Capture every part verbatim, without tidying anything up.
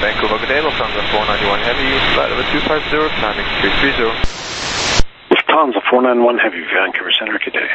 Vancouver, good day, Lufthansa four ninety-one Heavy, flight over two five zero, climbing three three zero. Lufthansa four ninety-one Heavy, Vancouver Center, good day.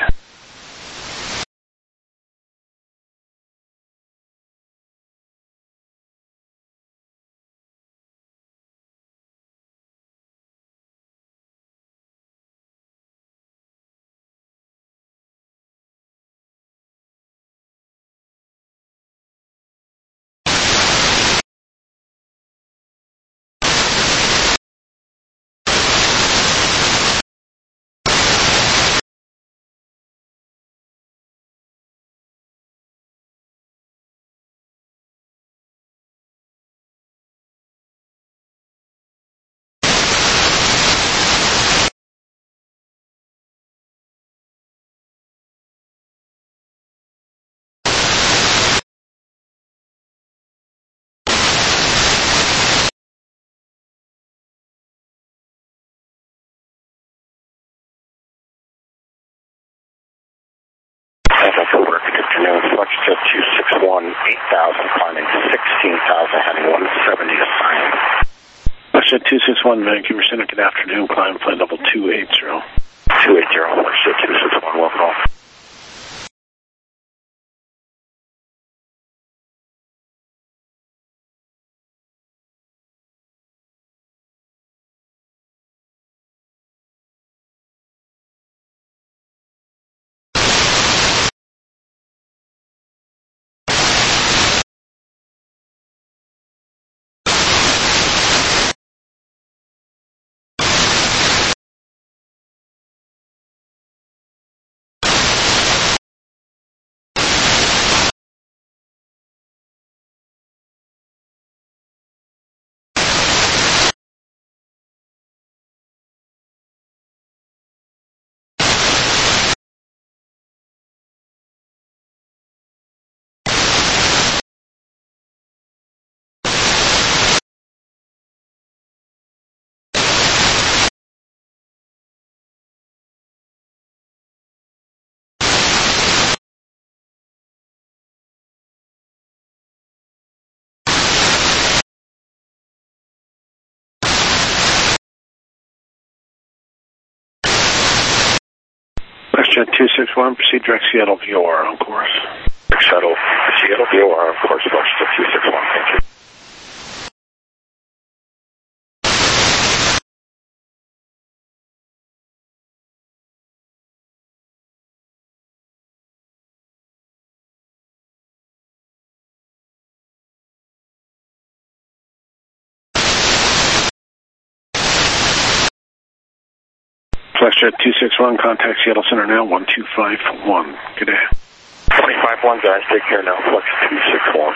Vancouver, good afternoon, Fluxjet two six one, eight thousand, climbing sixteen thousand, heading one seventy, assigned. Fluxjet two six one, Vancouver Center, good afternoon, climb flight level two eighty. two eighty, Fluxjet two six one, welcome home. Fluxjet two six one, proceed direct Seattle V O R on course. Shuttle, Seattle V O R on course, Fluxjet two six one, thank you. Fluxjet two six one, contact Seattle Center now, one two five one. Good day. twenty-five one, guys, take care now, Flux two six one.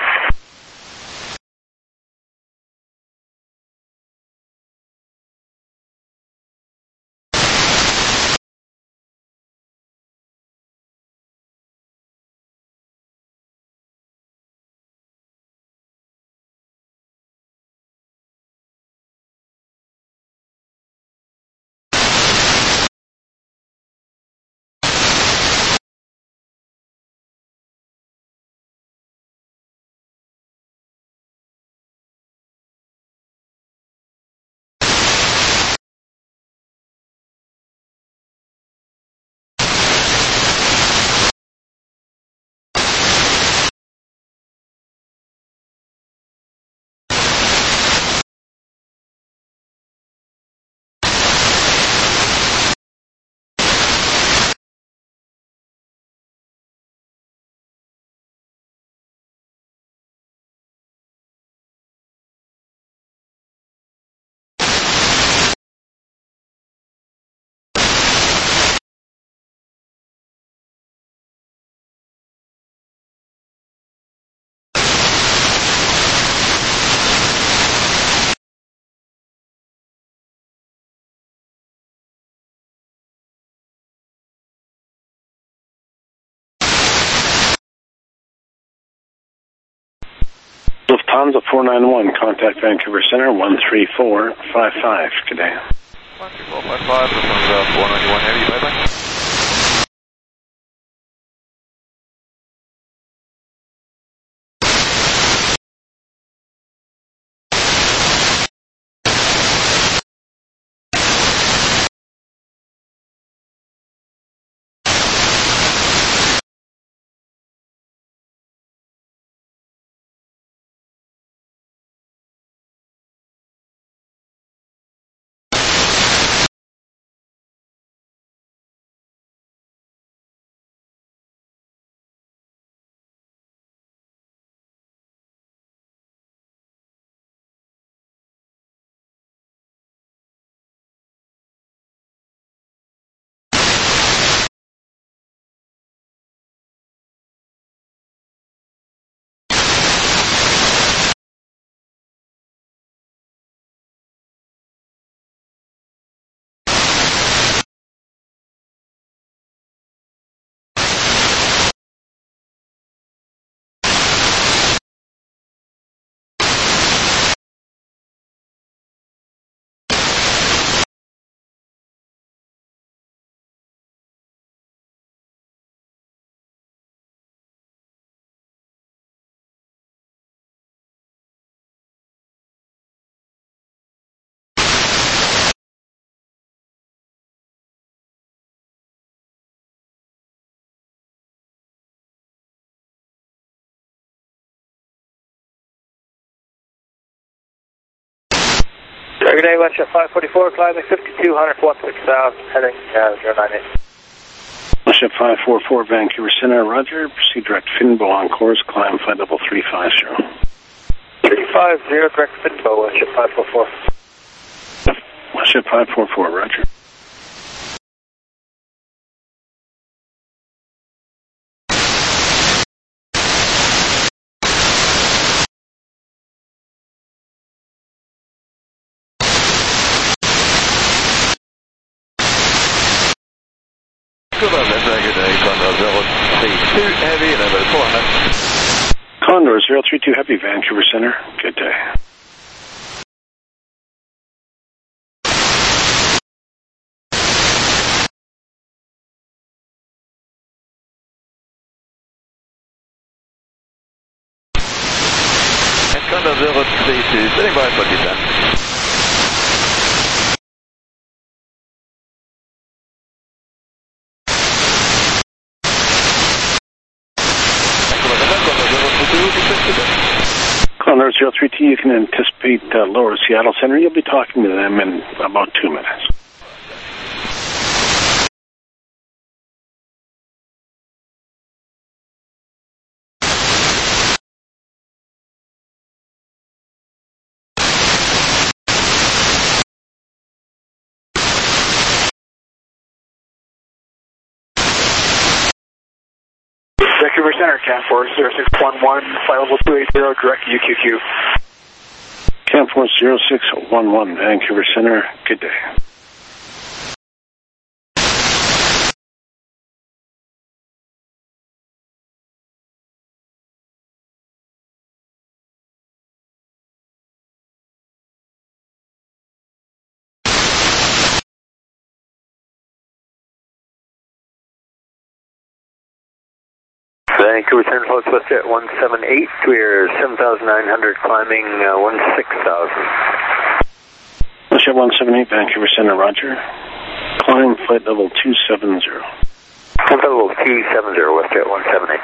Lufthansa four ninety-one, contact Vancouver Center, one three four five five. Good day. one three four five five, Lufthansa four ninety-one Heavy, bye-bye. Good day, Westjet five forty-four, climbing fifty-two hundred, one six thousand, heading uh, zero nine eight. Westjet five forty-four, Vancouver Center, roger. Proceed direct Finbo on course, climb flight level three five zero. three five zero, direct Finbo, Westjet five forty-four. Westjet five forty-four, roger. Condor zero three two Heavy, Vancouver Center. Good day. Condor zero three two, sitting by for descent. Condor zero three two, you can anticipate uh, lower Seattle Center. You'll be talking to them in about two minutes. Vancouver Center, Cam four zero six one one, flight level two eighty, direct U Q Q. Cam four zero six one one, Vancouver Center. Good day. Vancouver Center, Post Westjet one seven eight, we're seven thousand nine hundred, climbing uh, one six thousand. Westjet one seven eight, Vancouver Center, roger. Climb flight level two seven zero. Flight level two seven zero, Westjet one seven eight.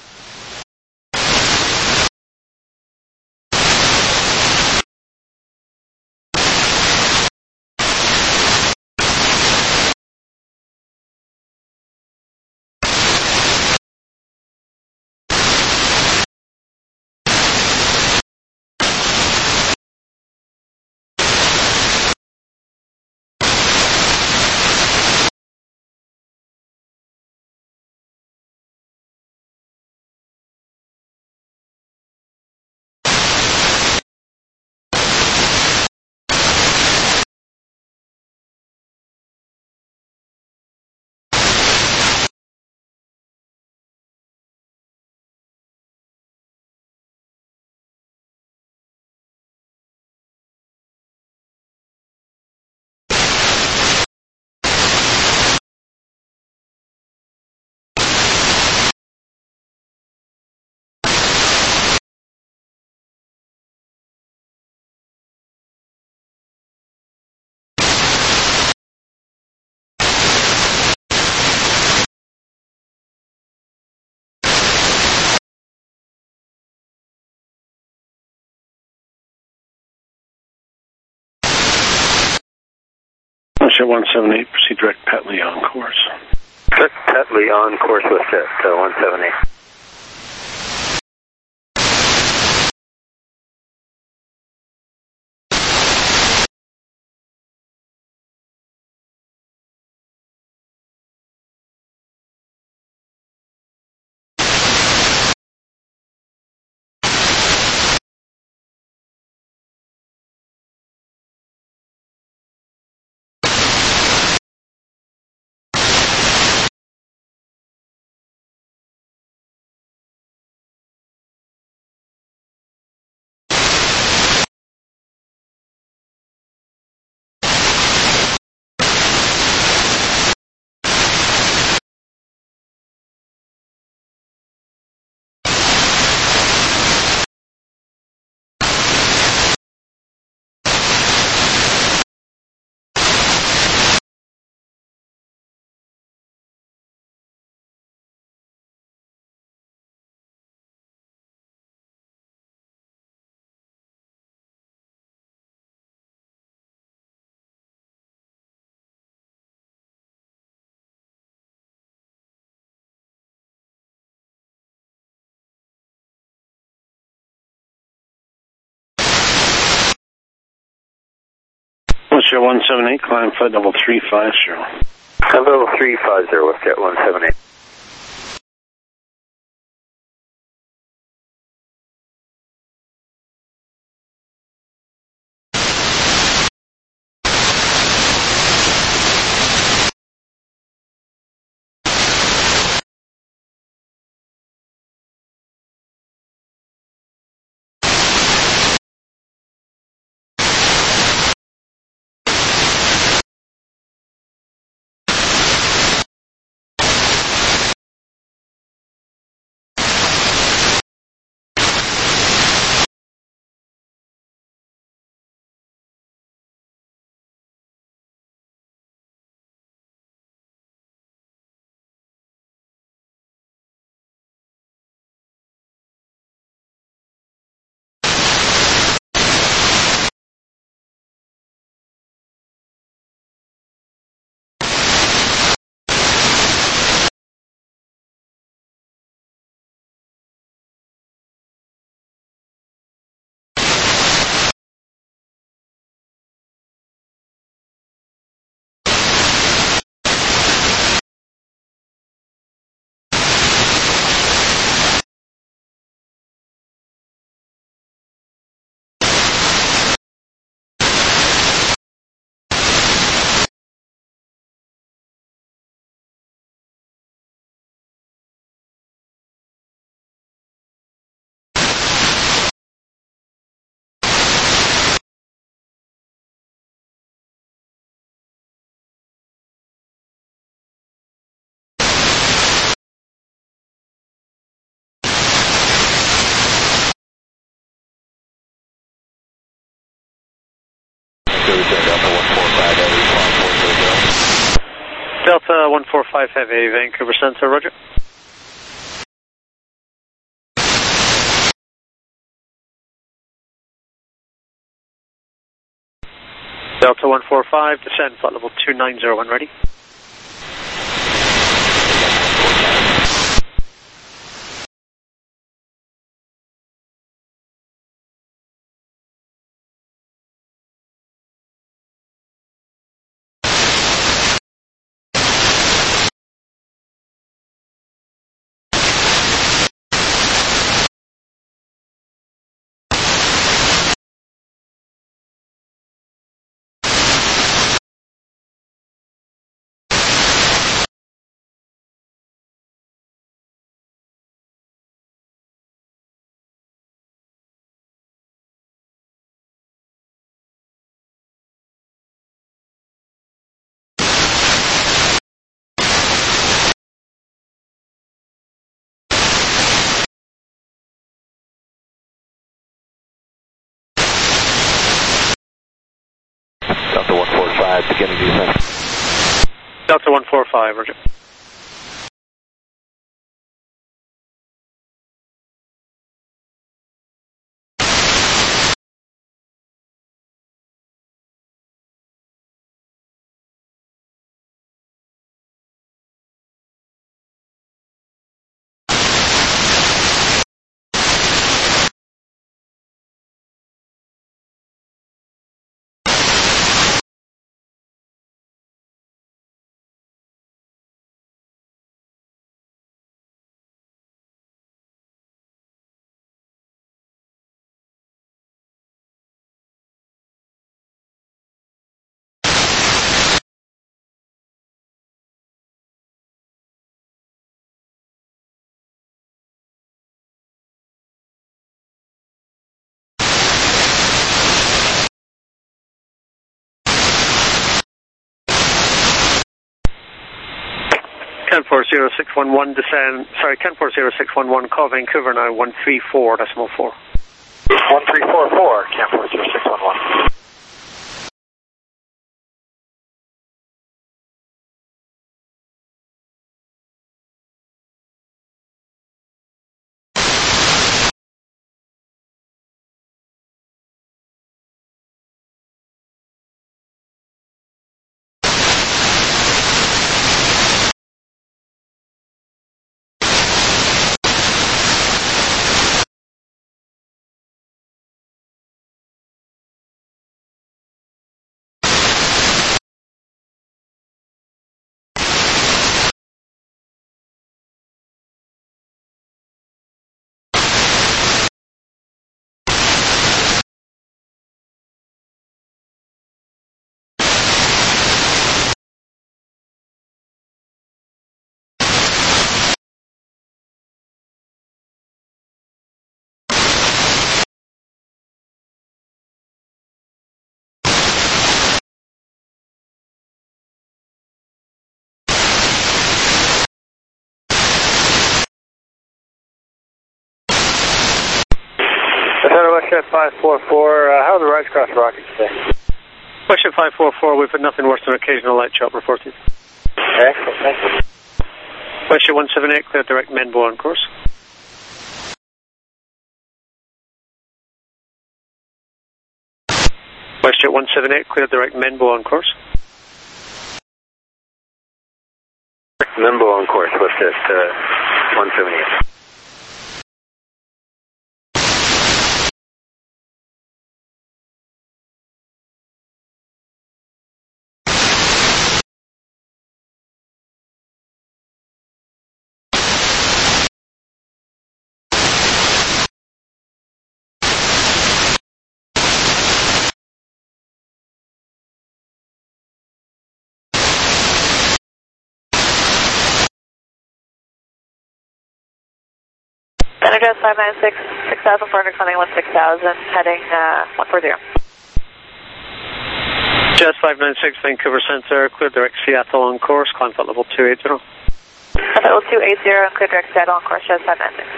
Westjet one seven eight, proceed direct Petley on course. Direct Petley on course, Westjet uh, one seven eight. WestJet one seven eight, climb flight level three five zero. Level three five zero, WestJet one seven eight. Delta one four five Heavy, Vancouver Center, roger. Delta one four five, descend flight level two nine zero when ready. Delta one four five, beginning descent. Delta one four five, roger. ten four zero six one one, descend, sorry, ten four zero six one one, call Vancouver now, one three four decimal four. one three four four, ten four zero six one one. Center WestJet five four four, uh, how are the rides across rockets today? WestJet five four four, we've had nothing worse than occasional light chop reported. Excellent, thank you. WestJet one seven eight, clear direct Menbo on course. WestJet one seven eight, clear direct Menbo on course. Menbo on course, WestJet uh, one seven eight. Energize five nine six, six thousand four hundred, climbing one six thousand, heading uh, one four zero. Jazz five nine six, Vancouver Center, clear direct Seattle on course, climb flight level two eighty. Flight level two eighty, and clear direct Seattle on course, Jazz five nine six.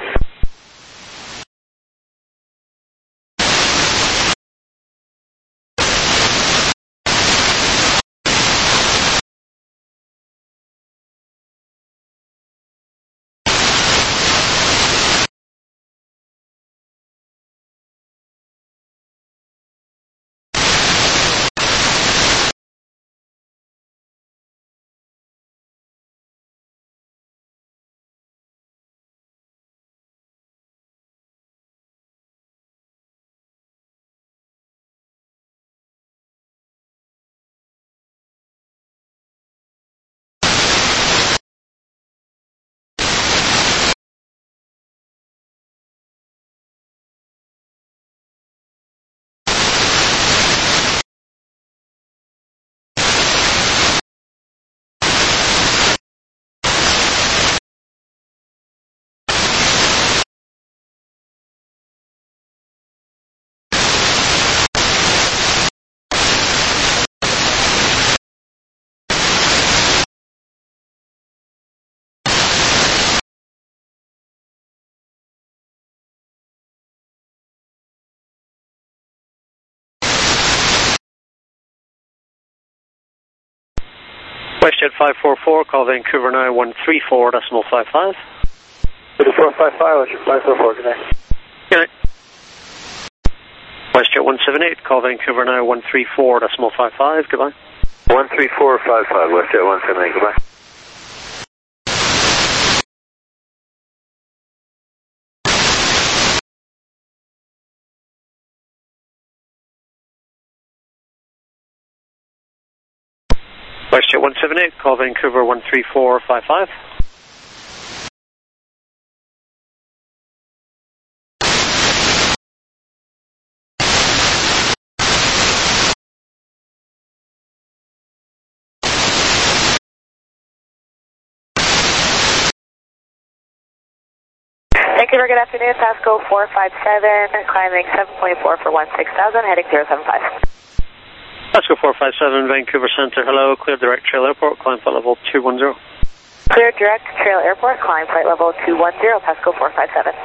WestJet five four four, call Vancouver now one three four decimal five five. three four five five, WestJet five four four, good night. Good night. WestJet one seven eight, call Vancouver now one three four decimal five five, goodbye. one three four five five, WestJet one seven eight, goodbye. WestJet one seven eight, call Vancouver one three four five five. Vancouver, good afternoon, Pasco four five seven, climbing seven point four for one six thousand, heading zero seven five. Pasco four five seven, Vancouver Center, hello, clear direct Trail Airport, climb flight level two one zero. Clear direct Trail Airport, climb flight level two one zero, Pasco four five seven.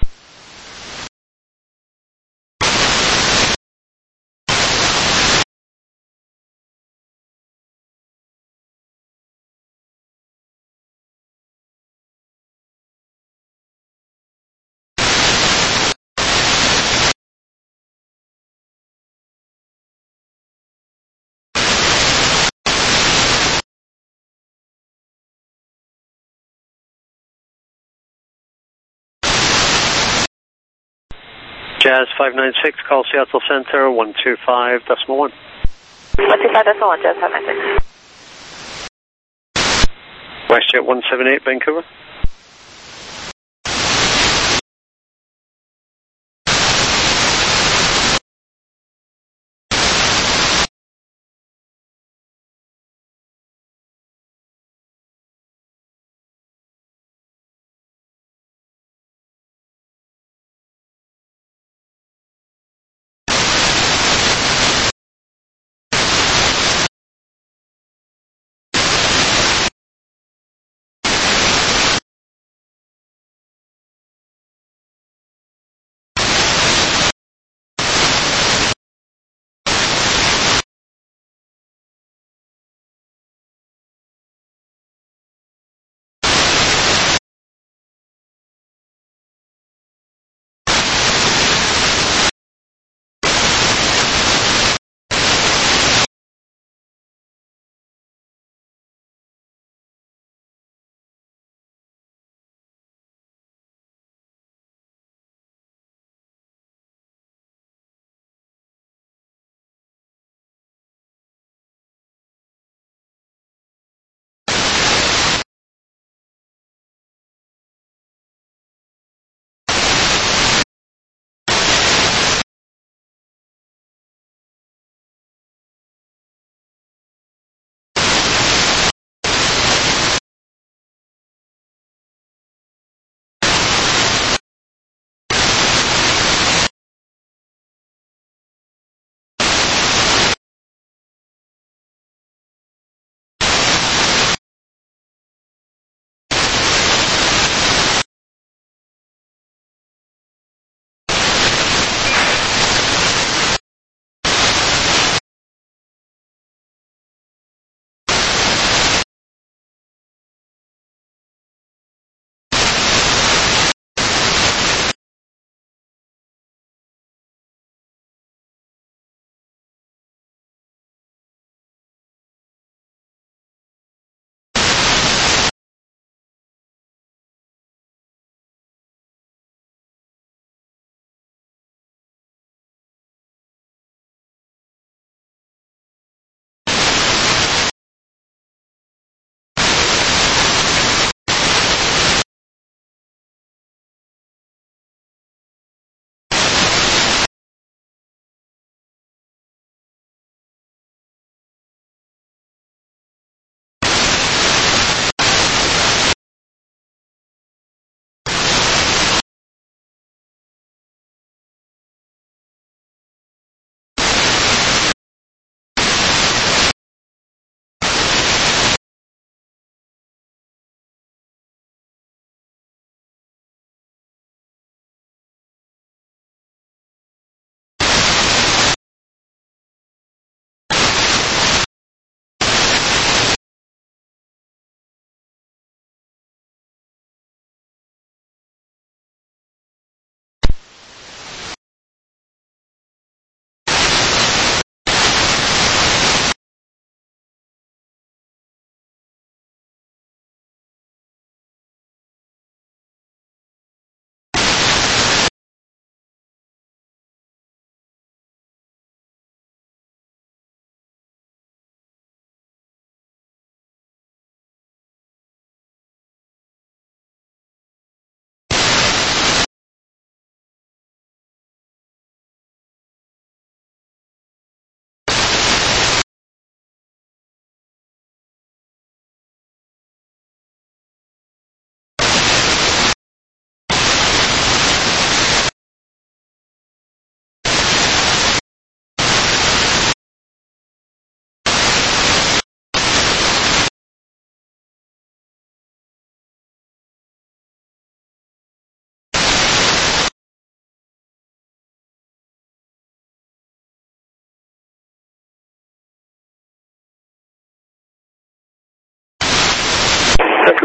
Jazz five nine six, call Seattle Center one two five decimal one. one two five decimal one, Jazz five nine six. WestJet one seven eight, Vancouver.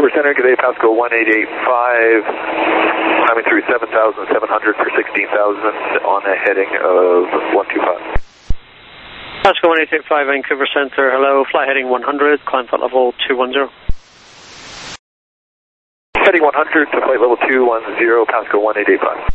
Vancouver Center, good day, Pasco one eight eight five, climbing through seven thousand seven hundred for sixteen thousand on a heading of one two five. Pasco one eight eight five, Vancouver Center, hello, fly heading one hundred, climb flight level two one zero. Heading one hundred to flight level two one zero, Pasco one eight eight five.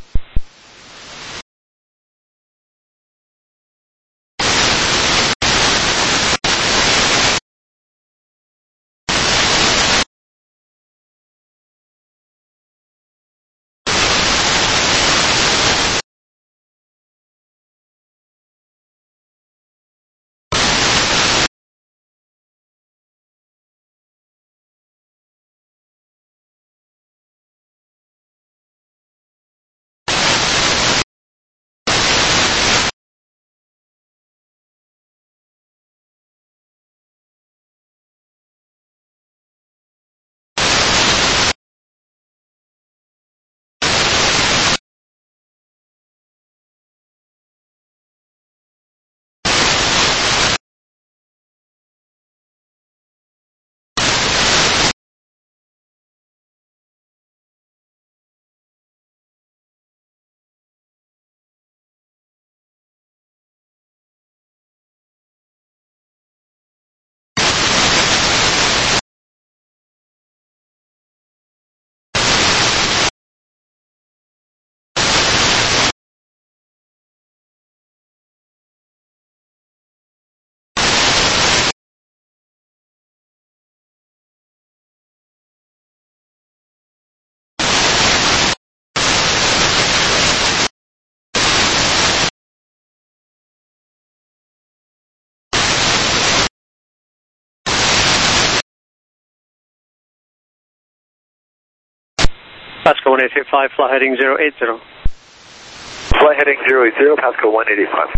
Pasco one eight eight five, fly heading zero eight zero. Flight heading zero eight zero, Pasco one eight eight five.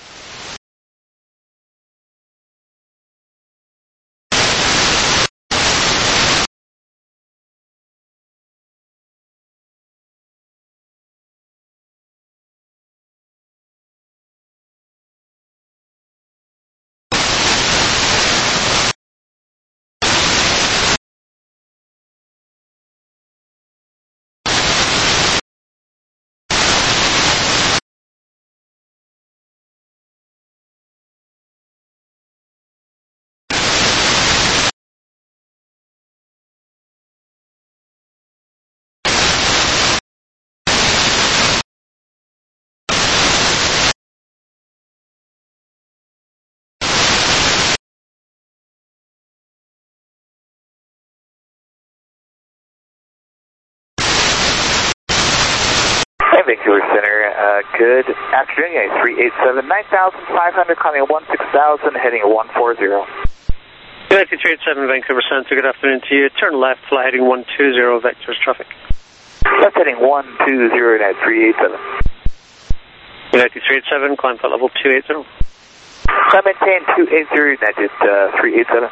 Vancouver Center, uh, good afternoon, yeah, three eight seven, nine thousand five hundred, climbing one six thousand, heading one four zero. United three eight seven, Vancouver Center, good afternoon to you. Turn left, fly heading one two zero, vectors traffic. Left heading one two zero, United three eight seven. United three eight seven, climb flight level two eight zero. Climb maintain two eight zero, United uh, three eight seven.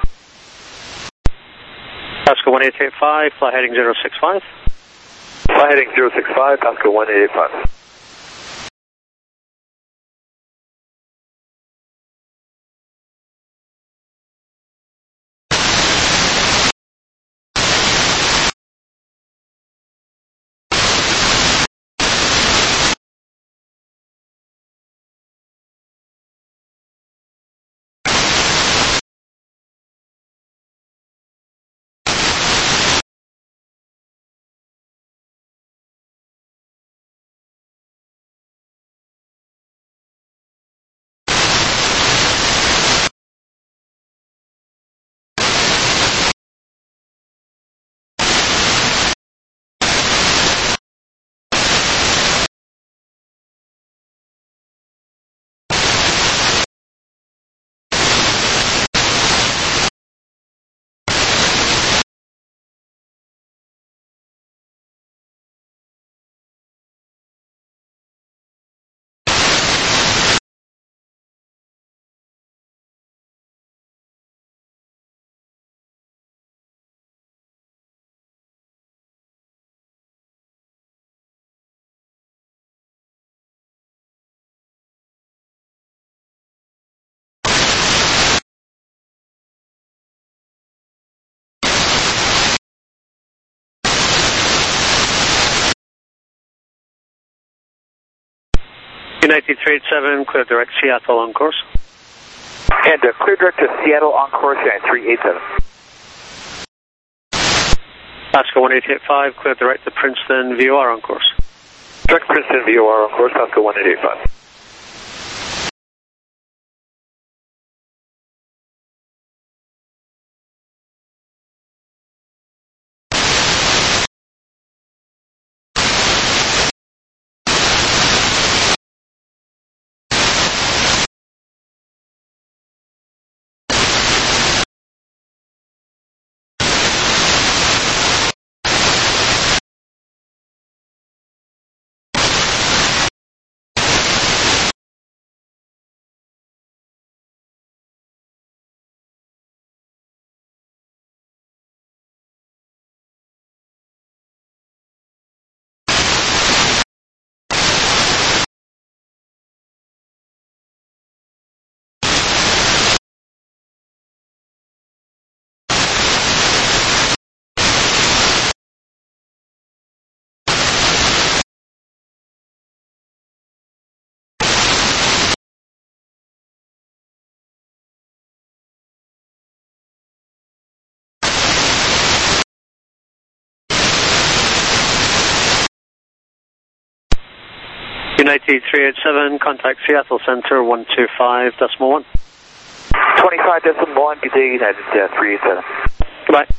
Pasco one eight eight five, fly heading zero six five. Fly heading zero six five, Pasco one eight eight five. United three eight seven, clear direct Seattle on course. And uh, clear direct to Seattle on course, United three eight seven. Pasco one eight eight five, clear direct to Princeton, V O R on course. Direct Princeton, V O R on course, Pasco one eight eight five. United three eight seven, contact Seattle Center one two five decimal one. twenty-five decimal one, good day, United uh, three eight seven. Goodbye.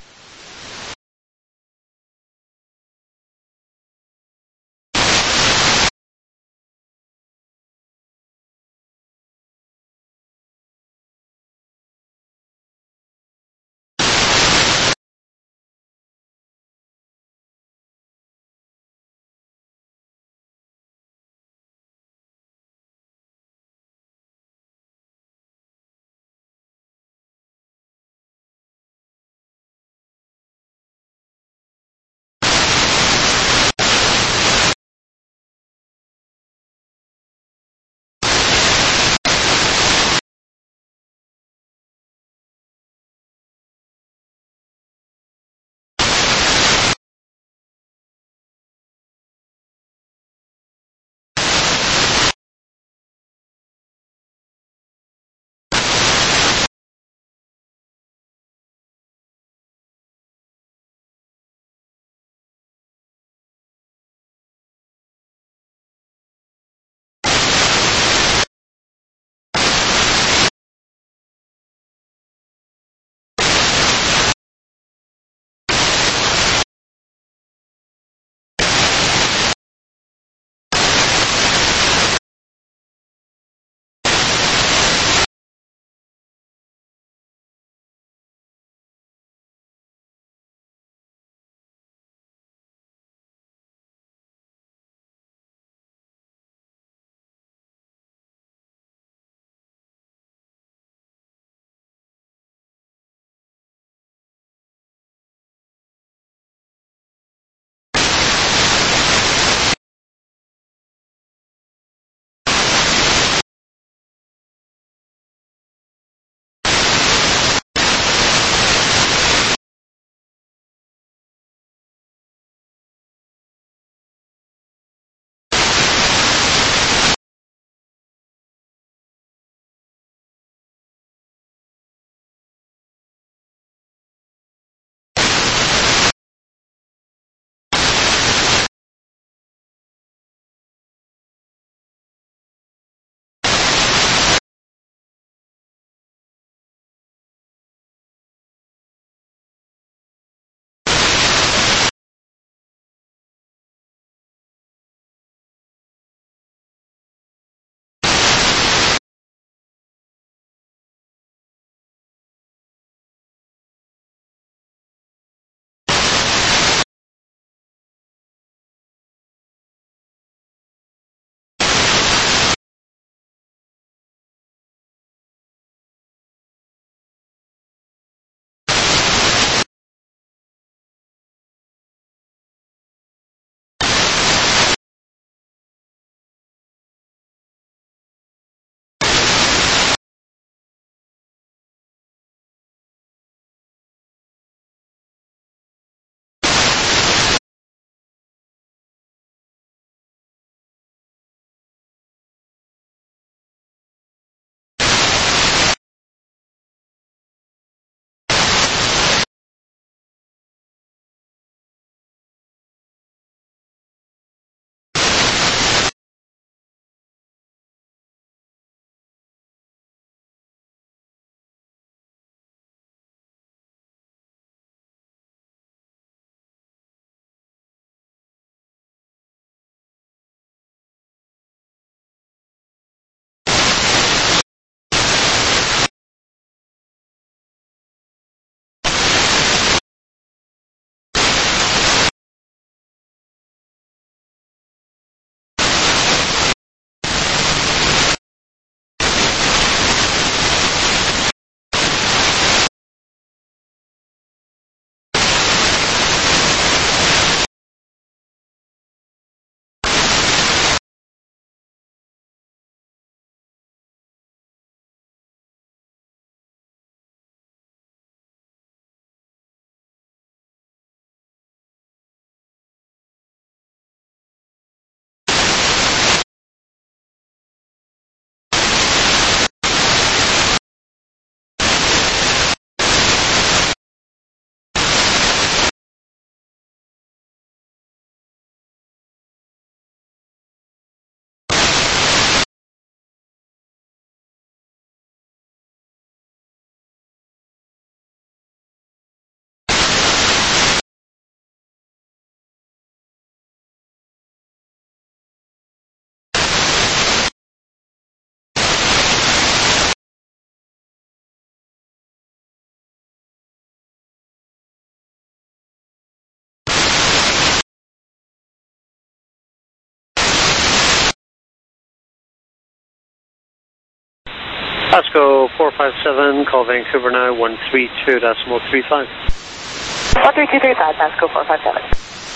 Pasco four five seven, call Vancouver now, one three two decimal three five. one three two three five, Pasco four five seven.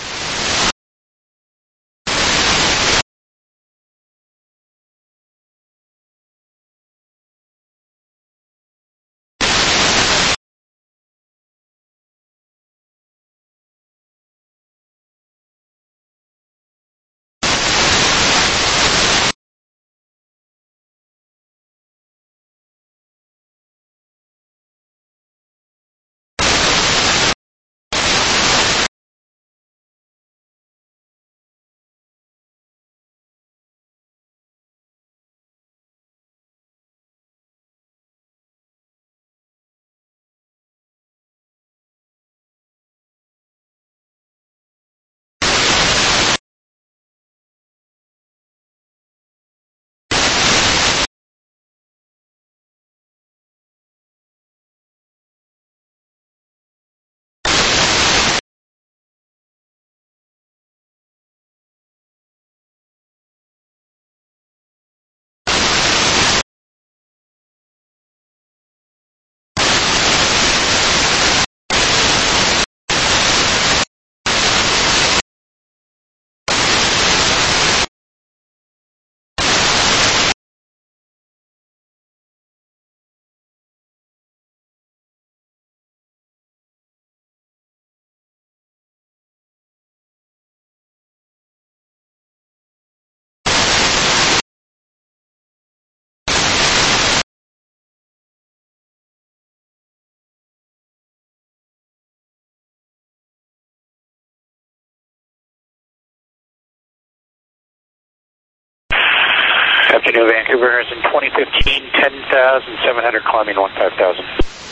Afternoon, Vancouver, Horizon twenty fifteen, ten thousand seven hundred, climbing one five thousand.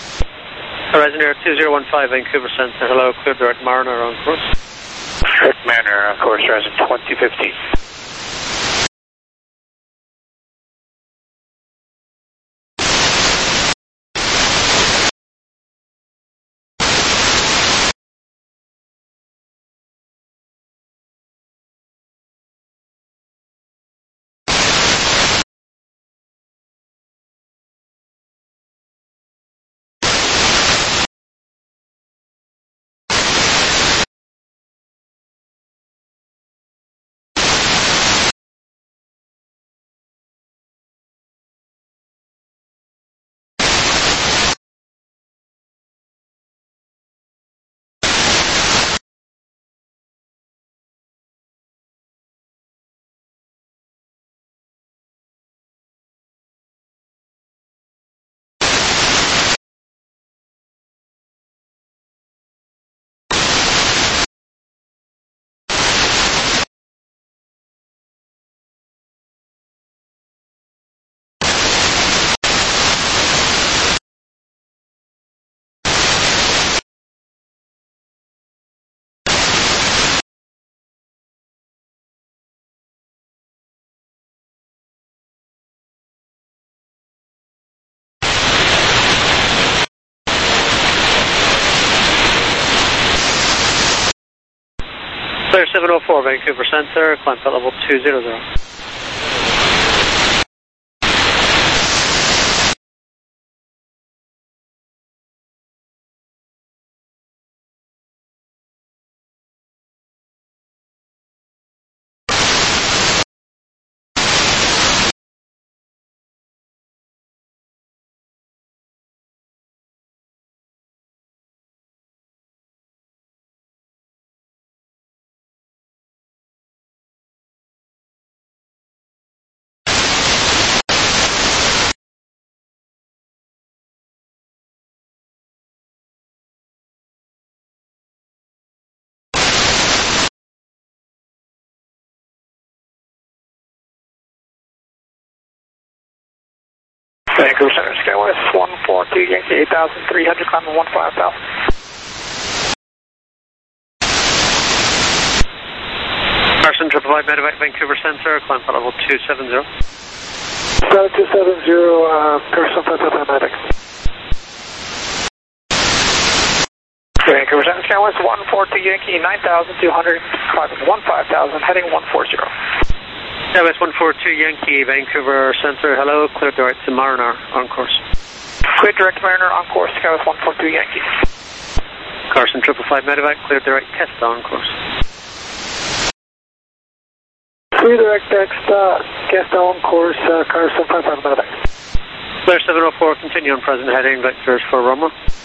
Horizon Air two zero one five, Vancouver Center, hello, clear direct Mariner on course. Direct Mariner on course, Horizon twenty fifteen. Clear seven oh four, Vancouver Center, climb flight level two zero zero. Vancouver Center, SkyWest one four two, Yankee eight thousand three hundred, climbing one five thousand. Carson, triple five, Medevac, Vancouver Center, climb flight level two seven zero. Seven two seven zero, uh, Carson, five five Medic. Vancouver Center, SkyWest one four two, Yankee nine thousand two hundred, climbing one five thousand, heading one four zero. Skywest one four two Yankee, Vancouver Centre, hello, clear direct to Mariner, on course. Clear direct to Mariner, on course, Skywest one four two Yankee. Carson triple five Medevac, clear direct test on course. Clear direct text, uh, guest on course, uh, Carson five five Medevac. Clear seven oh four, continue on present heading, vectors for Roma.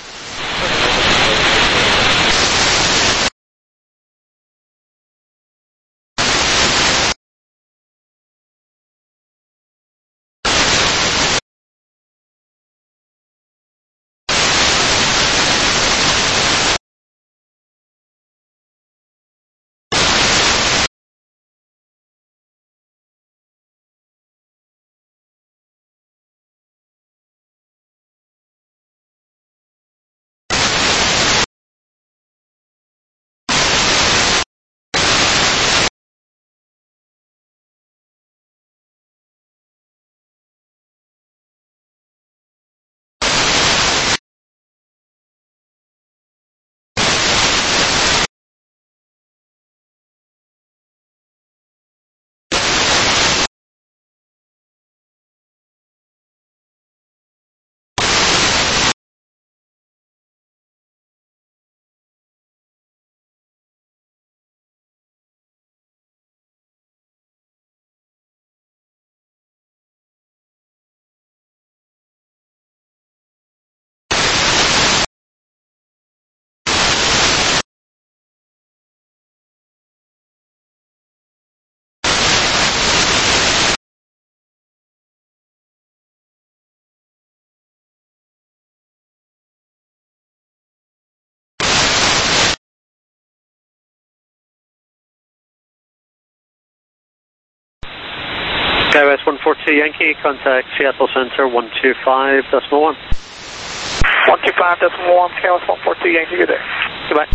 Skywest one four two Yankee, contact Seattle Center one two five decimal one. one two five decimal one, Skywest one four two Yankee, good day. Goodbye.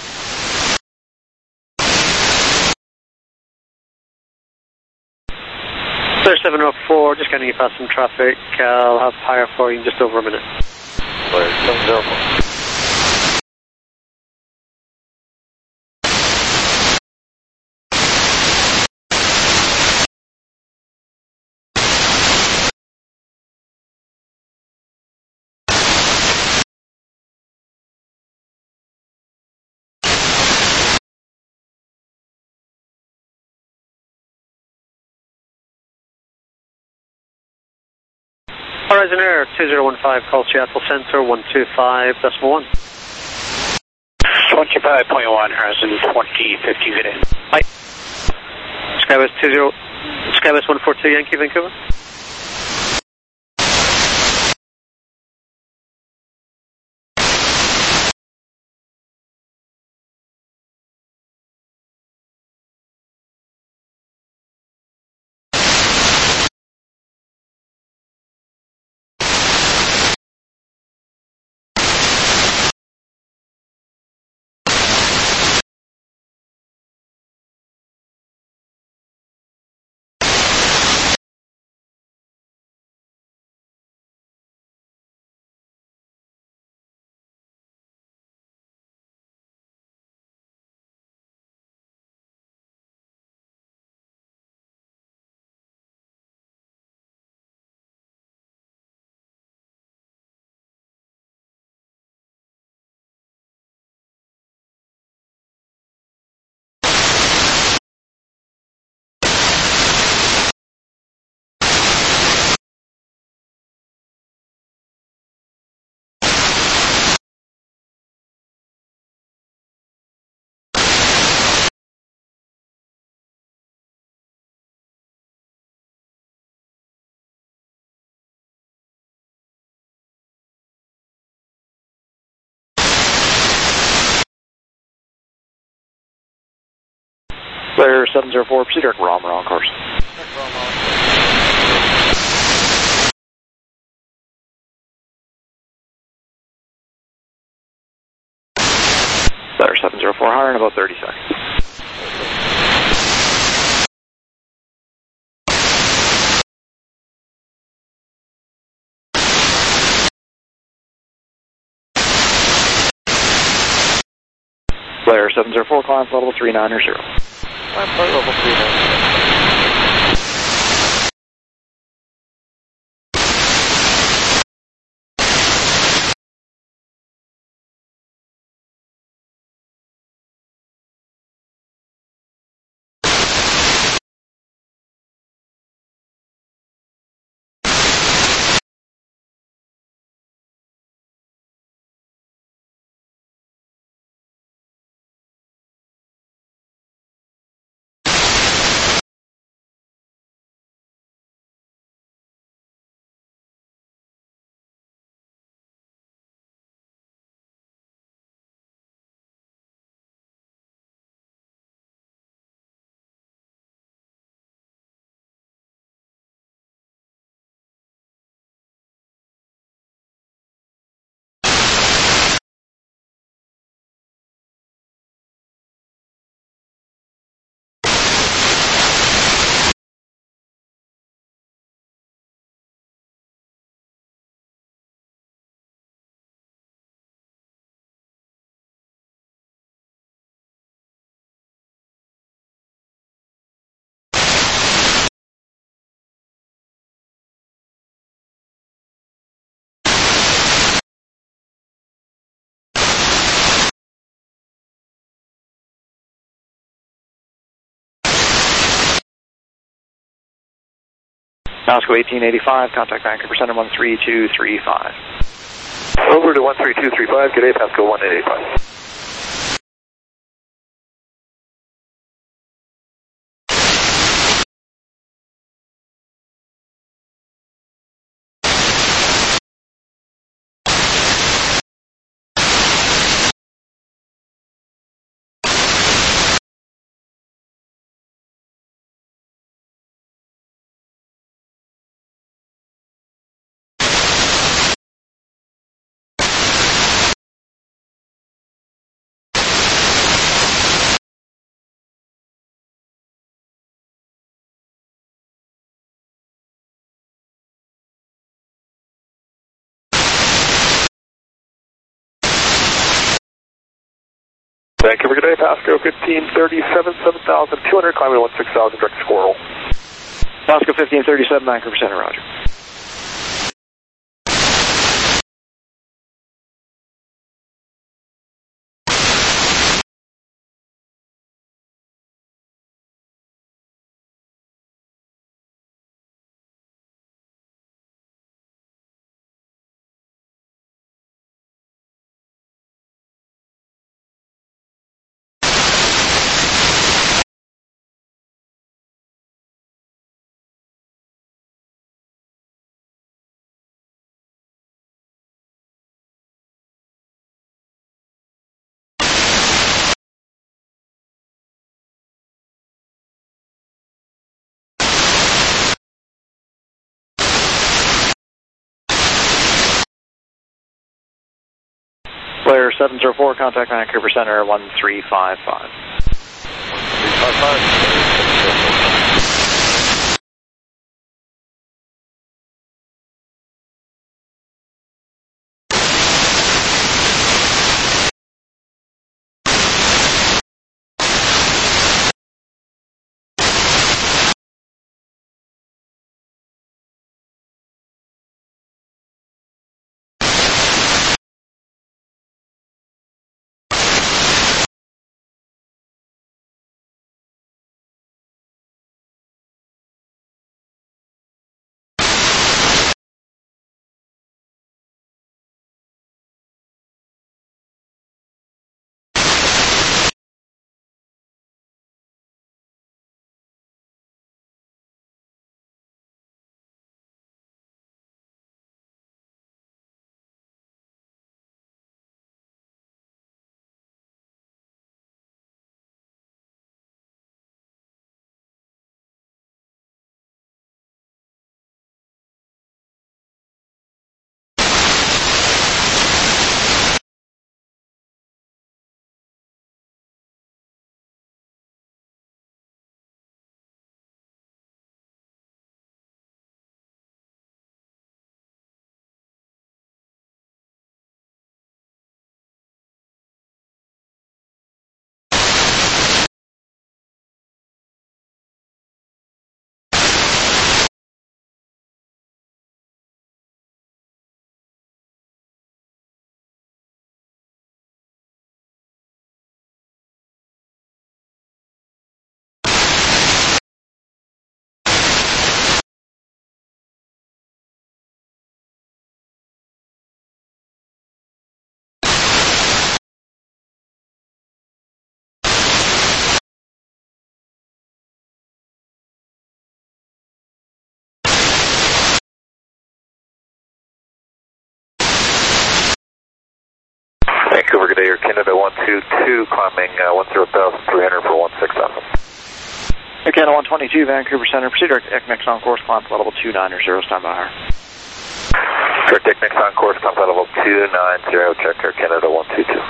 Clear seven oh four, just getting you past some traffic. I'll have higher for you in just over a minute. Clear seven oh four. Horizon Air two zero one five, call Seattle Center one two five decimal one. twenty-five point one, Horizon twenty fifty, good day. Bye. Skywest two zero, Skywest one four two Yankee, Vancouver. Clear seven zero four, proceed direct Rom, on course. Clear seven zero four, higher in about thirty seconds. Clear seven zero four, climb level three nine zero. Climb level three nine zero. Pasco eighteen eighty-five, contact Vancouver Center one three two three five. Over to one three two three five, good day, Pasco one eight eight five. Vancouver, good day, Pasco fifteen thirty-seven, seven thousand two hundred, climbing one six thousand, direct Squirrel. Pasco fifteen thirty-seven, Vancouver Center, roger. Player seven zero four, contact Vancouver Center one three five five. three five five. Vancouver, good day, Air Canada one two two, climbing uh, one zero thousand three hundred for one six thousand. Air Canada one twenty-two, Vancouver Center, proceed direct next on course, climb level two nine zero, stand by her. Direct next on course, climb level two nine zero, check Air Canada one two two.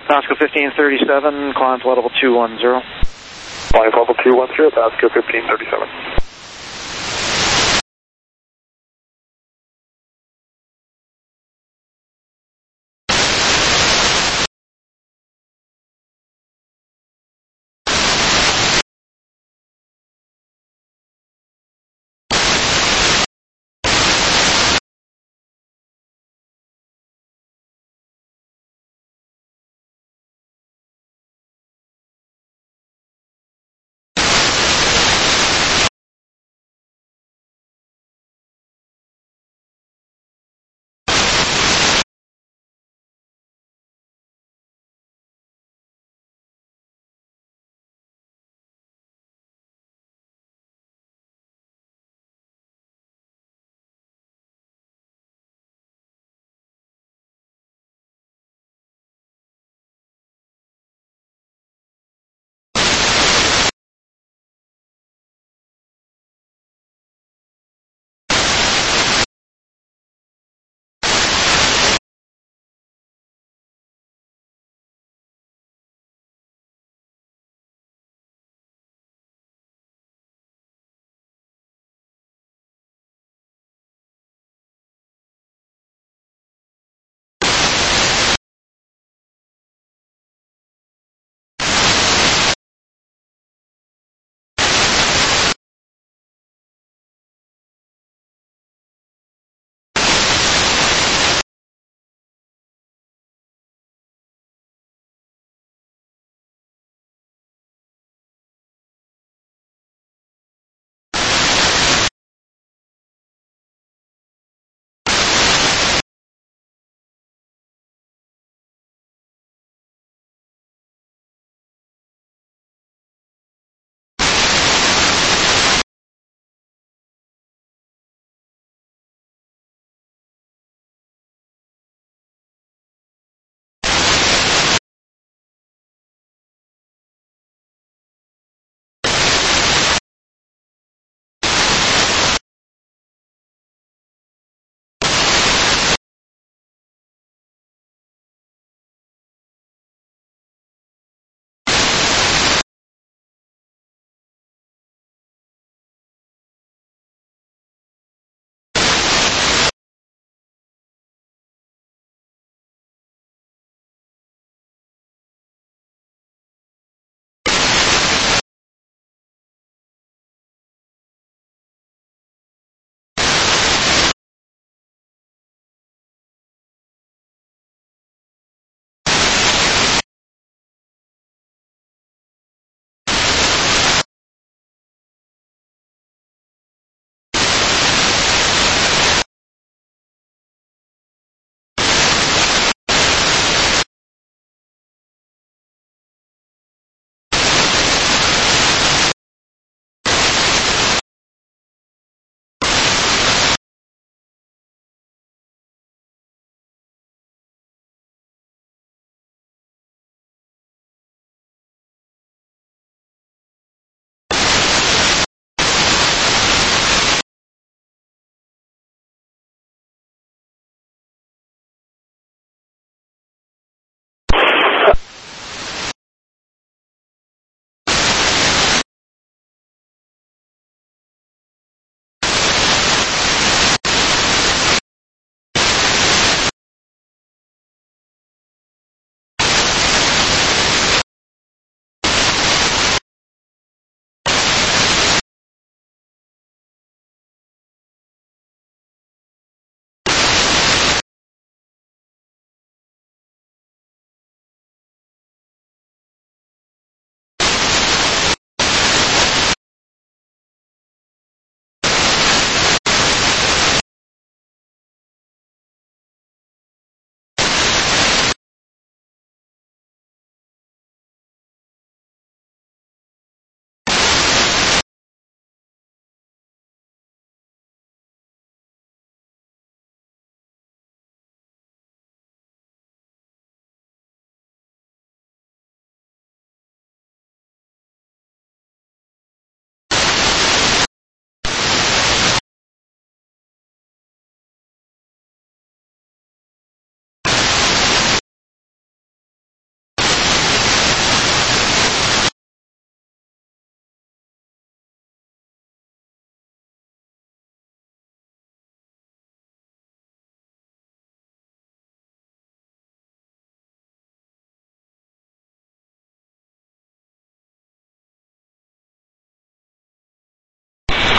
Pasco fifteen thirty-seven, climb to level two one zero. Climb level two one zero, Pasco fifteen thirty-seven.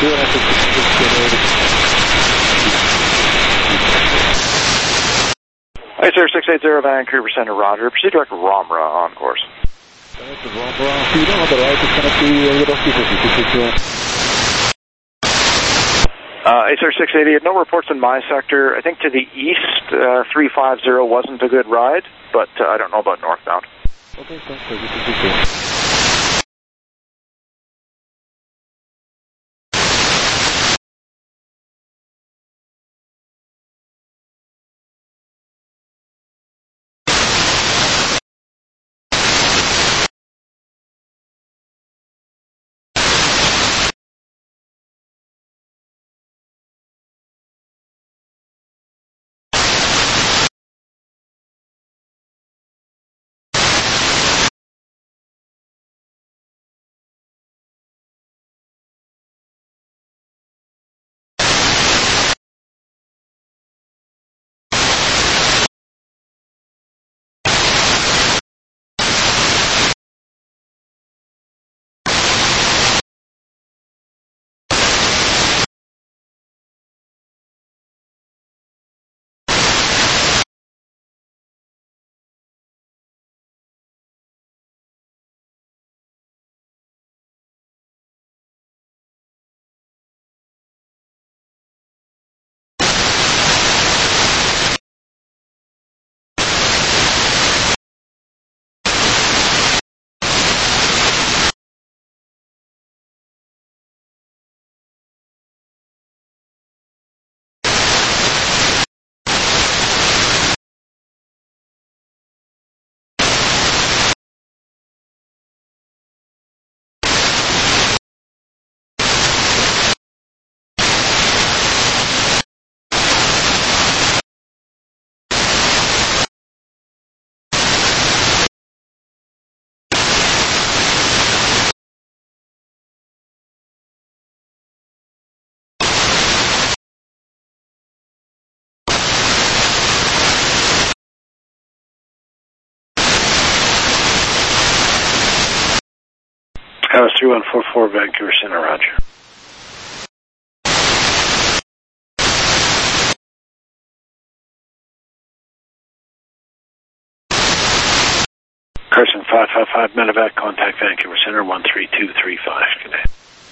Ice Air six eighty, Vancouver Center, roger. Proceed direct Romra on course. Uh, Ice Air six eighty, no reports in my sector. I think to the east, uh, three five zero wasn't a good ride, but uh, I don't know about northbound. Okay, thanks. That was three one four four, Vancouver Center, roger. Carson five five five, medevac, contact Vancouver Center, one three two three five. Good day.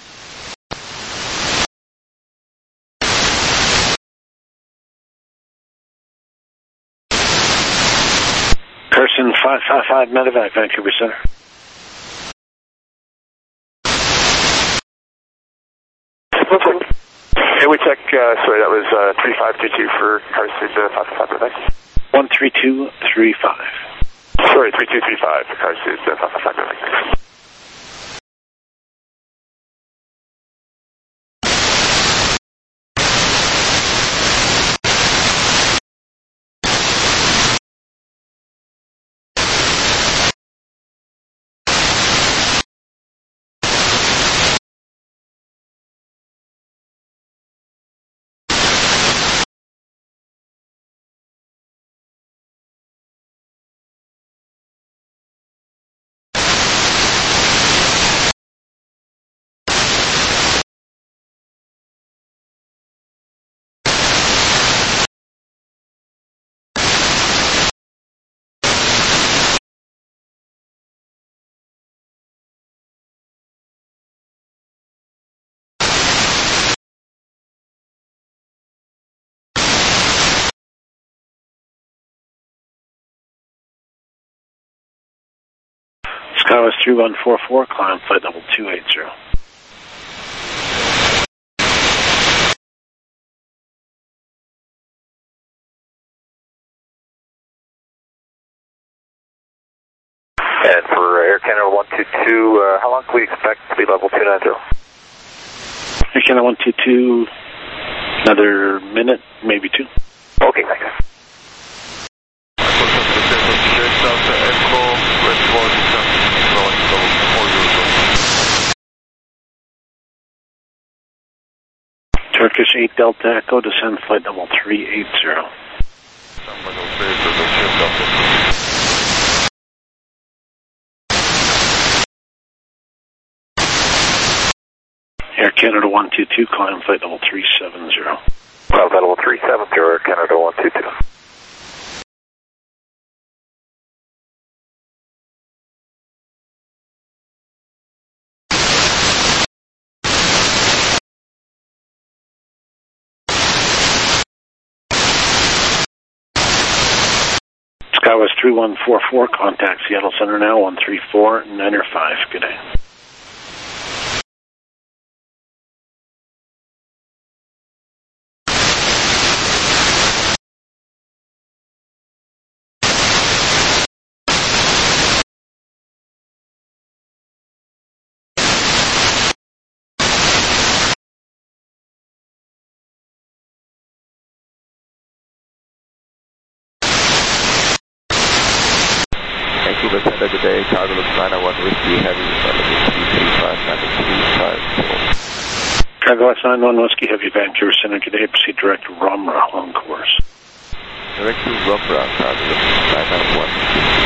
Carson five five five, medevac, Vancouver Center. Can we check, uh, sorry, that was uh, three five two two for Carson uh, five five five, thanks. one three two three five. Sorry, three two three five for Carson uh, five five five, thanks. Skywas three one four four, climb flight level two eight zero. And for Air Canada one two two, uh, how long can we expect to be level two ninety? Air Canada one two two, another minute, maybe two. Okay, thanks. Turkish eight Delta Echo, descend flight level three eight zero. Air Canada one two two, climb flight level three seven zero. Cloud level three seven zero, Air Canada one two two. Skywest three one four four, contact Seattle Center now, one three four nine five. Good day. Thank you, Lieutenant. Good day. Cargo looks nine oh one Whiskey Heavy, level three three five nine three five four. Cargo X nine one Whiskey Heavy, Vancouver Center. Good day. Proceed direct to Romra on course. Direct to Rumra, cargo looks nine oh one.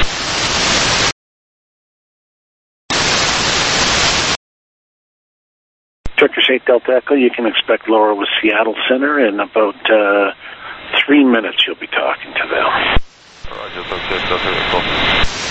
Turkish eight Delta Echo, you can expect Laura with Seattle Center. In about uh, three minutes, you'll be talking to them. Roger, okay, Delta Echo.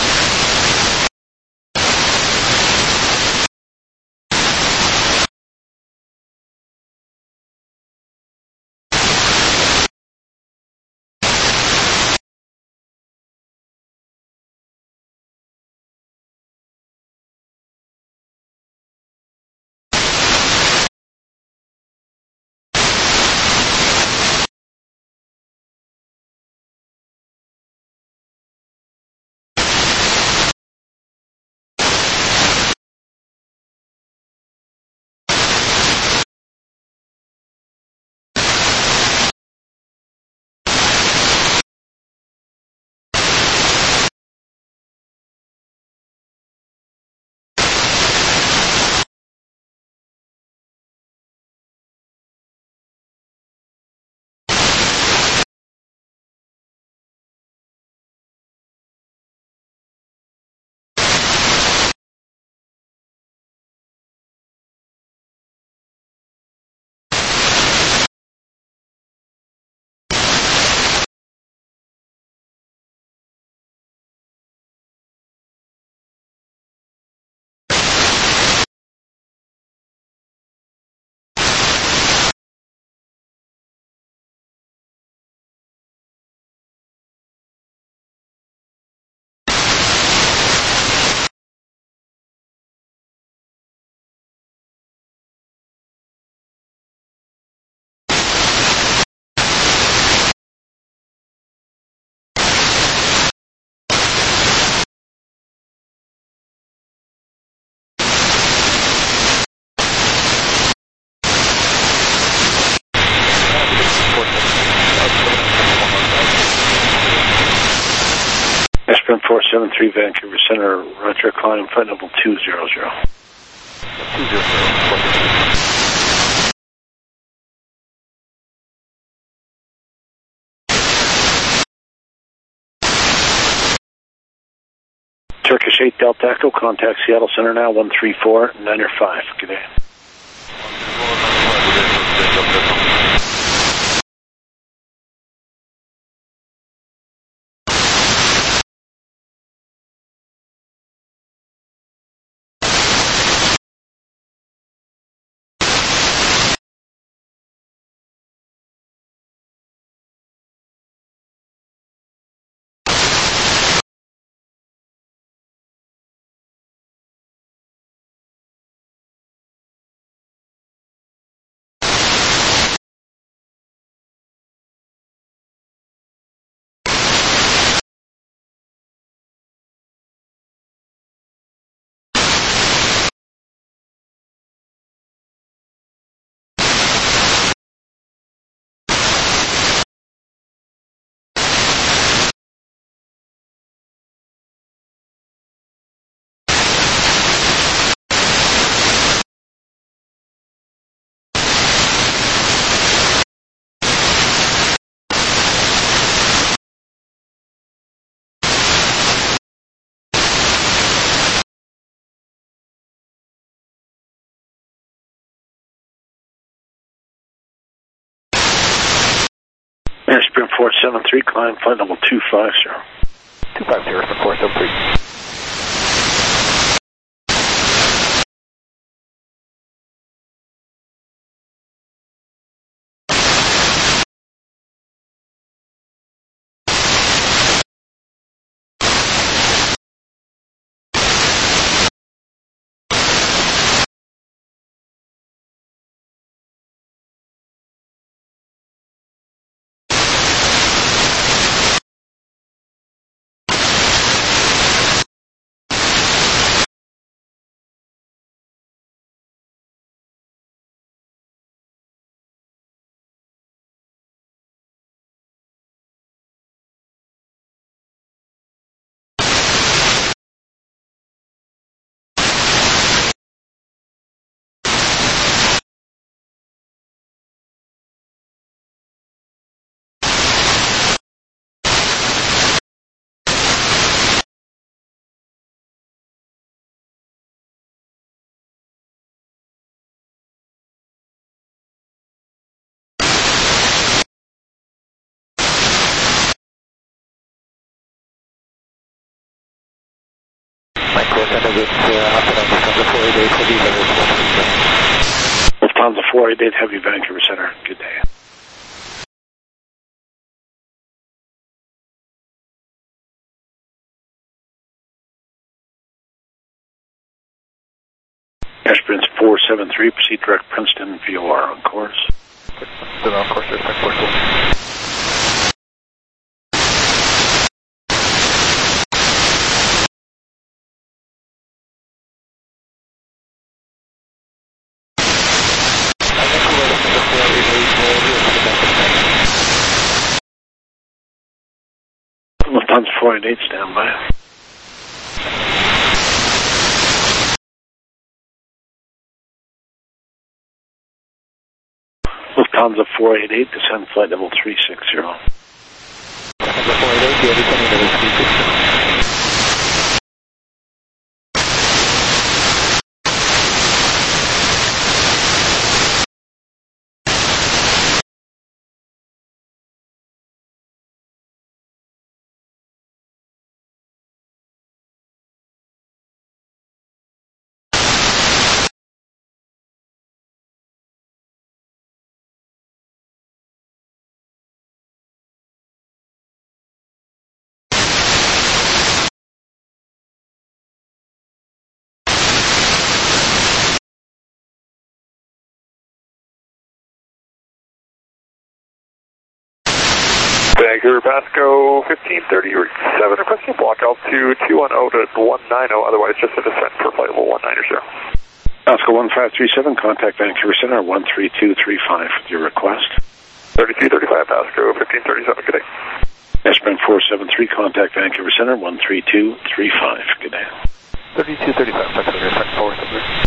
Esprin four seven three, Vancouver Center, Roger, climb flight level two zero zero. two zero zero. Turkish eight Delta Echo, contact Seattle Center now, one three four nine five. Good day. Airsprint four seven three, climb flight level two five zero. two five zero, four seven three. Lufthansa four eight eight, Heavy Vancouver Center. Good day. Airsprint four seven three, proceed direct Princeton, V O R on course. Still on course, respect four seven. Lufthansa four eight eight, stand by. Lufthansa four eight eight, descend flight level three six zero. Lufthansa four eight eight, you are descending level three six zero. Vancouver Pasco fifteen thirty, seven requesting block altitude two one zero to one nine zero, otherwise just a descent for flight level one nine zero. Pasco one five three seven, contact Vancouver Center one three two three five with your request. thirty-two thirty-five Pasco fifteen thirty-seven, good day. Airsprint four seven three, contact Vancouver Center one three two three five, good day. thirty-two thirty-five, Pasco, respect four seven three.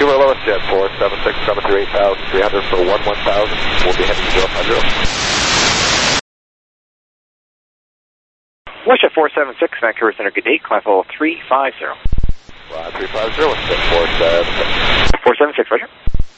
Vancouver lowest jet four seven six, coming through eight thousand three hundred for one one thousand. We'll be heading zero five zero. Westjet four seven six, Vancouver Center, good day, climb level three five zero. Uh, three five zero, Westjet four seven six. four seven six, roger.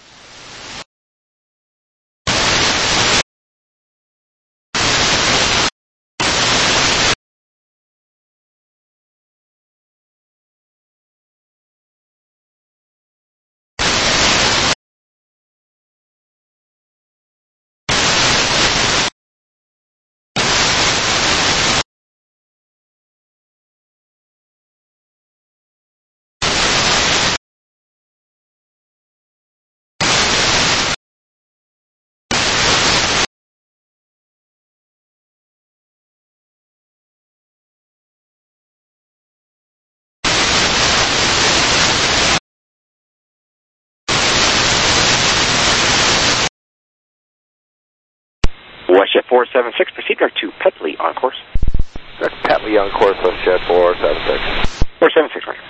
Westjet four seven six, proceed direct to Petley on course. That's Petley on course, Westjet four seven six. four seven six, roger.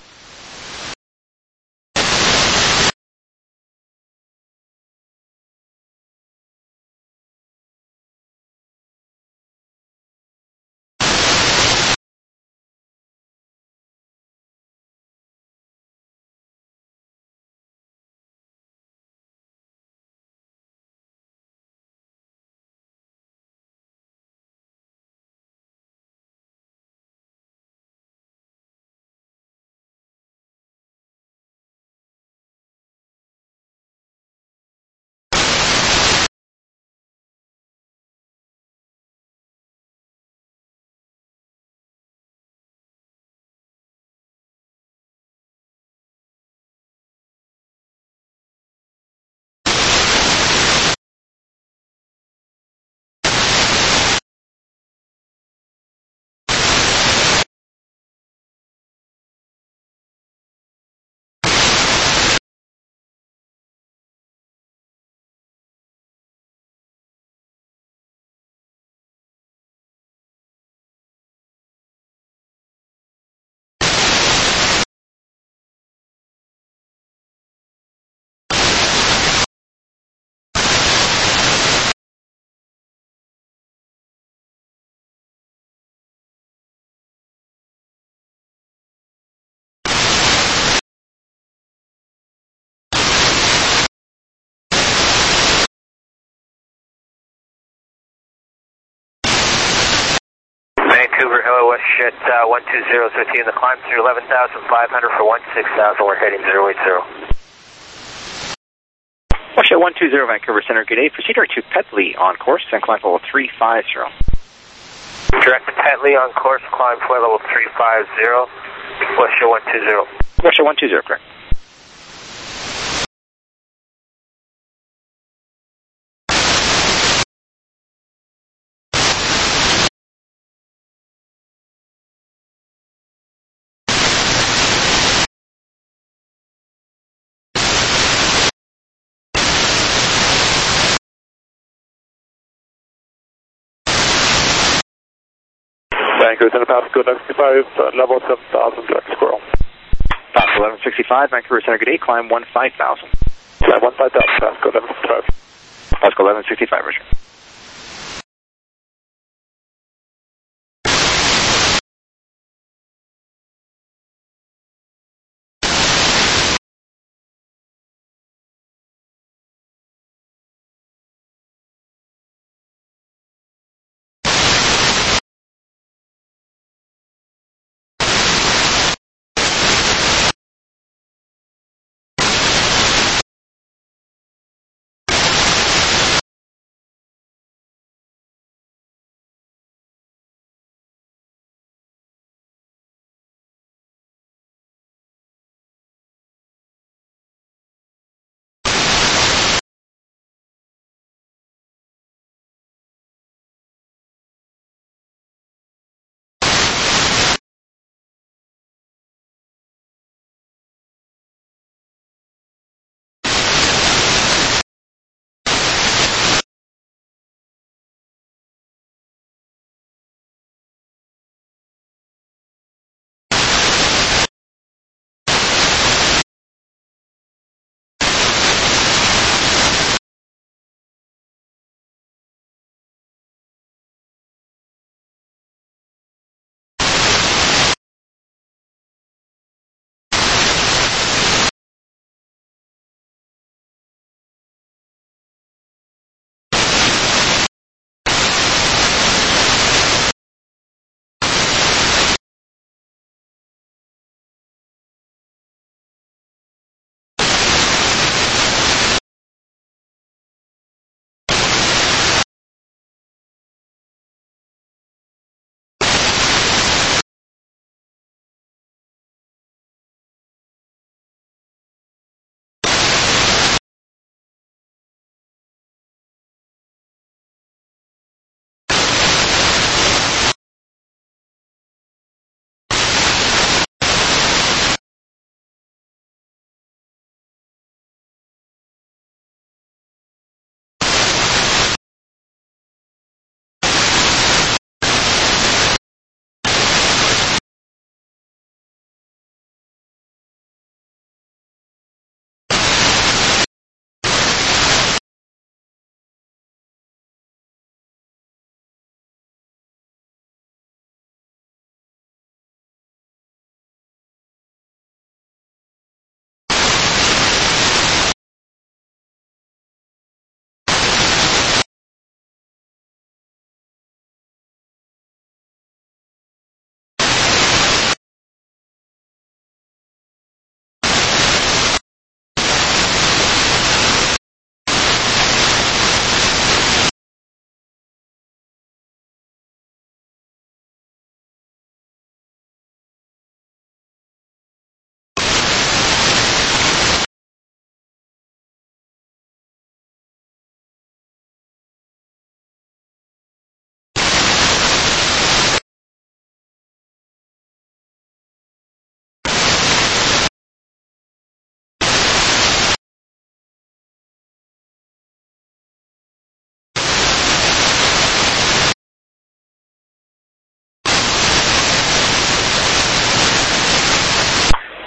Vancouver, hello, Westjet uh, one two zero, so in the climb through eleven thousand five hundred for one six thousand, we're heading zero eight zero. Westjet one two zero, Vancouver Center, good day, proceed direct to Petley on course and climb level three five zero. Direct to Petley on course, climb flight level three five zero, Westjet one two zero. Westjet one two zero, correct. Vancouver Center, Pasco eleven sixty-five, uh, level seven thousand, Black Squirrel. Pasco eleven sixty-five, Vancouver Center, good day, climb one five thousand. Climb one five thousand, Pasco eleven sixty-five. Pasco eleven sixty-five, roger.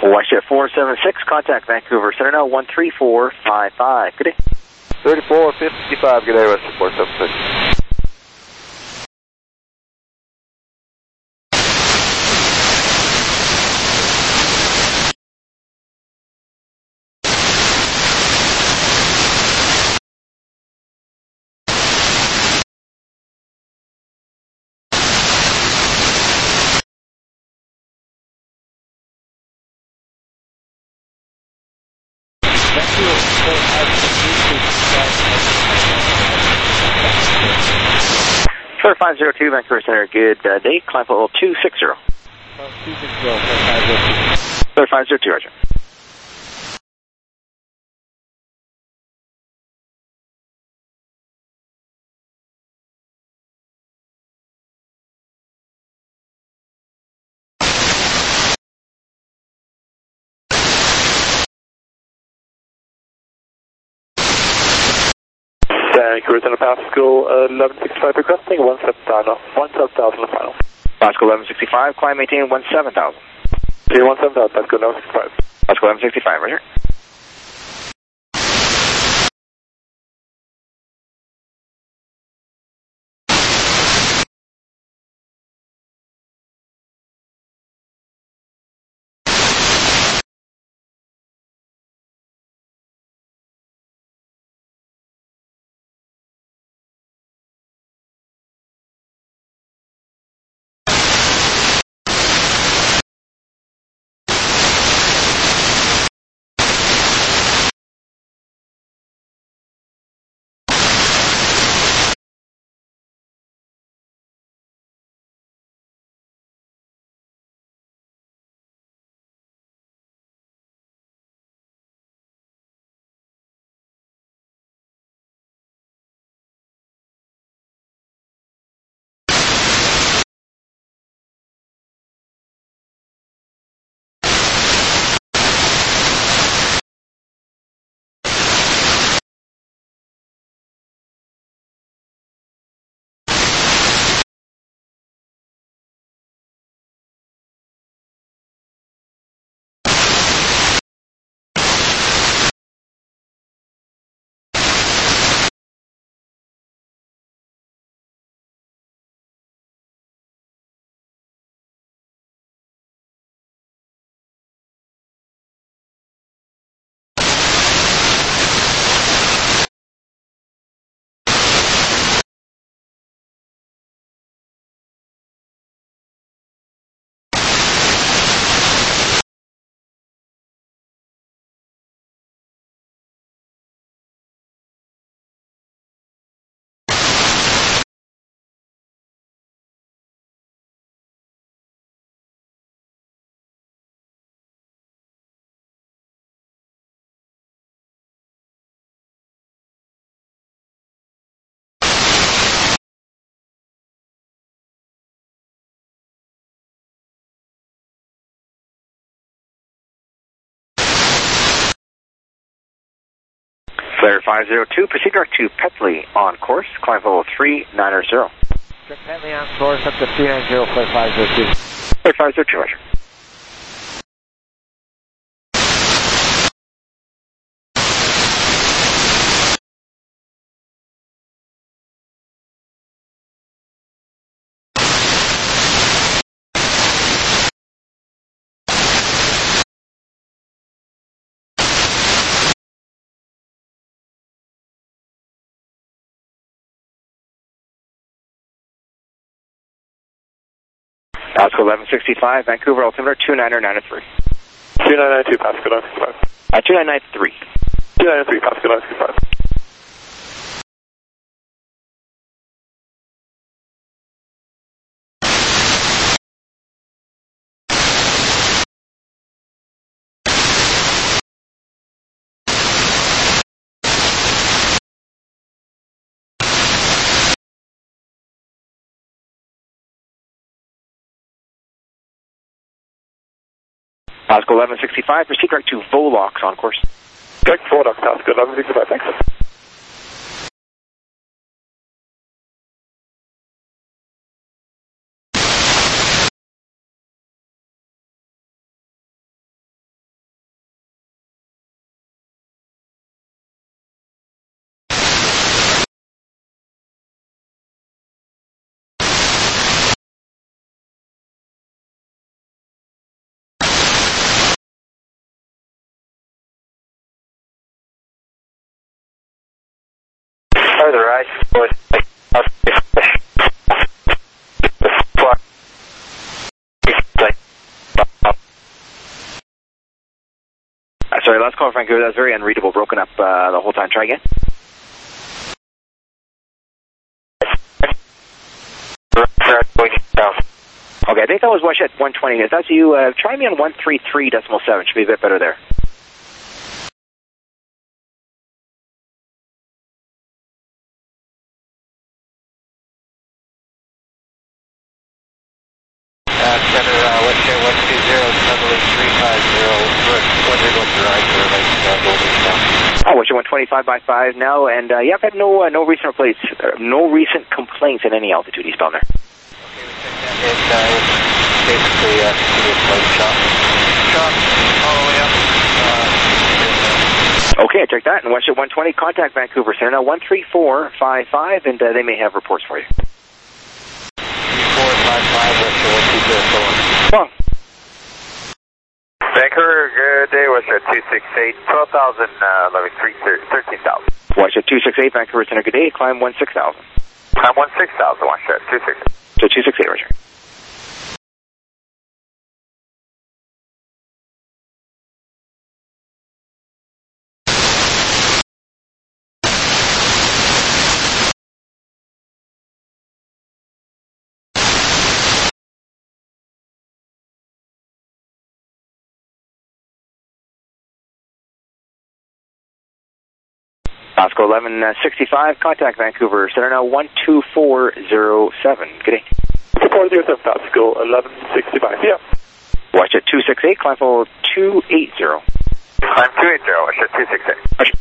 WestJet four seven six, contact Vancouver Center now, one three four five five. Good day. thirty-four fifty-five, good day, WestJet four seven six. Clear five zero two, Vancouver Center, good uh, day, climb level two six zero. Clear five zero two, roger. Vancouver Center Pascal eleven sixty-five requesting one seven thousand, one seven thousand the final. Pascal eleven sixty-five, climb maintain one seven thousand. See one seven thousand, Pascal eleven sixty-five. Pascal eleven sixty-five, roger. Clear five zero two, proceed direct to Petley on course, climb level three nine zero. Direct Petley on course up to three nine zero, clear five zero two. Clear five zero two, roger. Pascal eleven sixty-five, Vancouver altimeter two nine nine three. two nine nine two, Pascal eleven sixty-five. Uh, two nine nine three. two nine nine three, Pascal eleven sixty-five. Pascal eleven sixty-five, proceed direct to Volox on course. Direct Volox, Pascal eleven sixty-five, thanks. Farther right. Uh, sorry, last call, Vancouver. That was very unreadable, broken up uh, the whole time. Try again. Okay, I think that was Weshet one twenty. If that's you, uh, try me on one three three decimal seven. Should be a bit better there. Uh, center, uh, Weshet one two zero, Cumberland three five zero, one zero going to the right, for like, uh, Golden Town. Oh, Weshet one twenty-five by five now, and uh, yeah, I've had no, uh, no recent complaints, uh, no recent complaints at any altitude eastbound there. It, uh, it's basically a continuous light shot. Shot all the way up. Uh, okay, I checked that. And Weshet one twenty, contact Vancouver Center now one three four five five, and uh, they may have reports for you. three four five five, Weshet one two zero, so on. Well, Vancouver, good day, Weshet two six eight, twelve thousand, uh, eleven, thirteen thousand. Weshet two six eight, Vancouver Center, good day, climb one six thousand. Climb one six thousand, Weshet two six eight. So two six eight, Roger. Pasco eleven sixty-five, contact Vancouver Center now one two four zero seven. Good day. four zero seven, Pasco eleven sixty-five, yeah. Weshet two six eight, climb level two eighty. Climb two eighty, Weshet two six eight. Roger.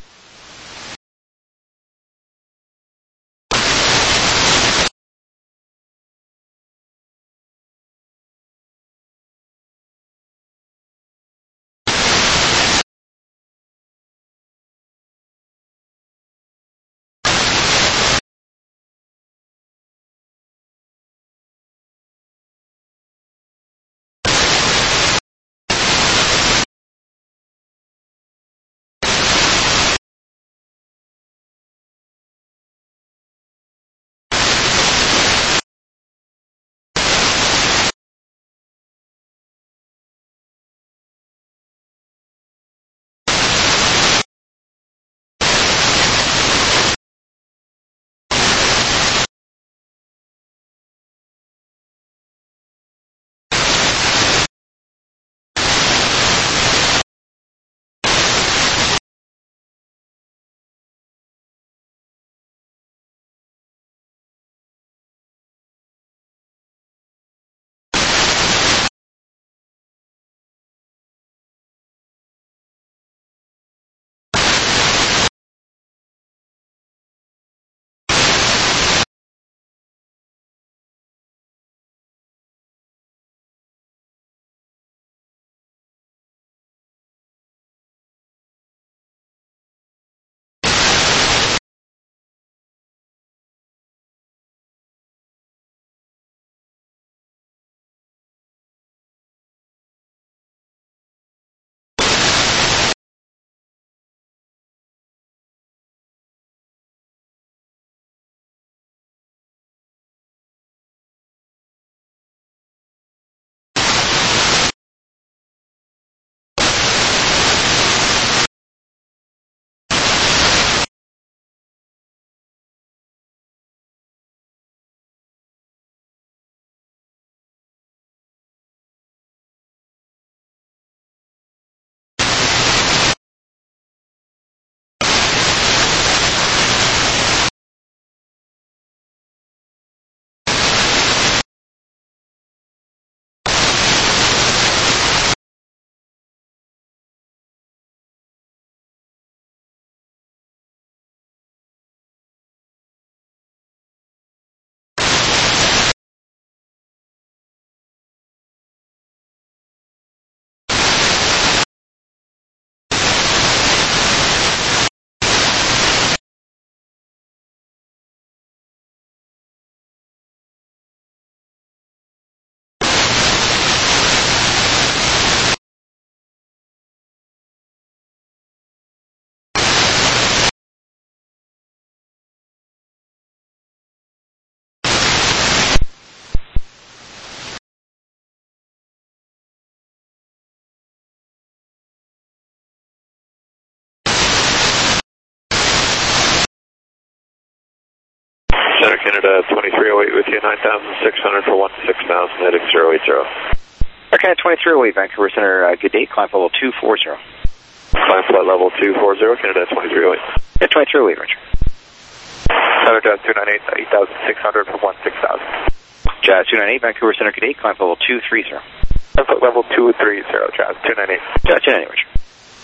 Canada twenty-three oh eight with you, nine thousand six hundred for one six thousand, heading zero eight zero. Air Canada twenty-three oh eight, Vancouver Center, uh, good day, climb level two four zero. Climb flight level two four zero, Canada twenty-three oh eight. Yeah, twenty-three oh eight, Roger. Center Jazz two nine eight, eight thousand six hundred for one six thousand. Jazz two nine eight, Vancouver Center, good day, climb level two three zero. Climb flight level two three zero, Jazz two nine eight. Jazz two nine eight, Roger.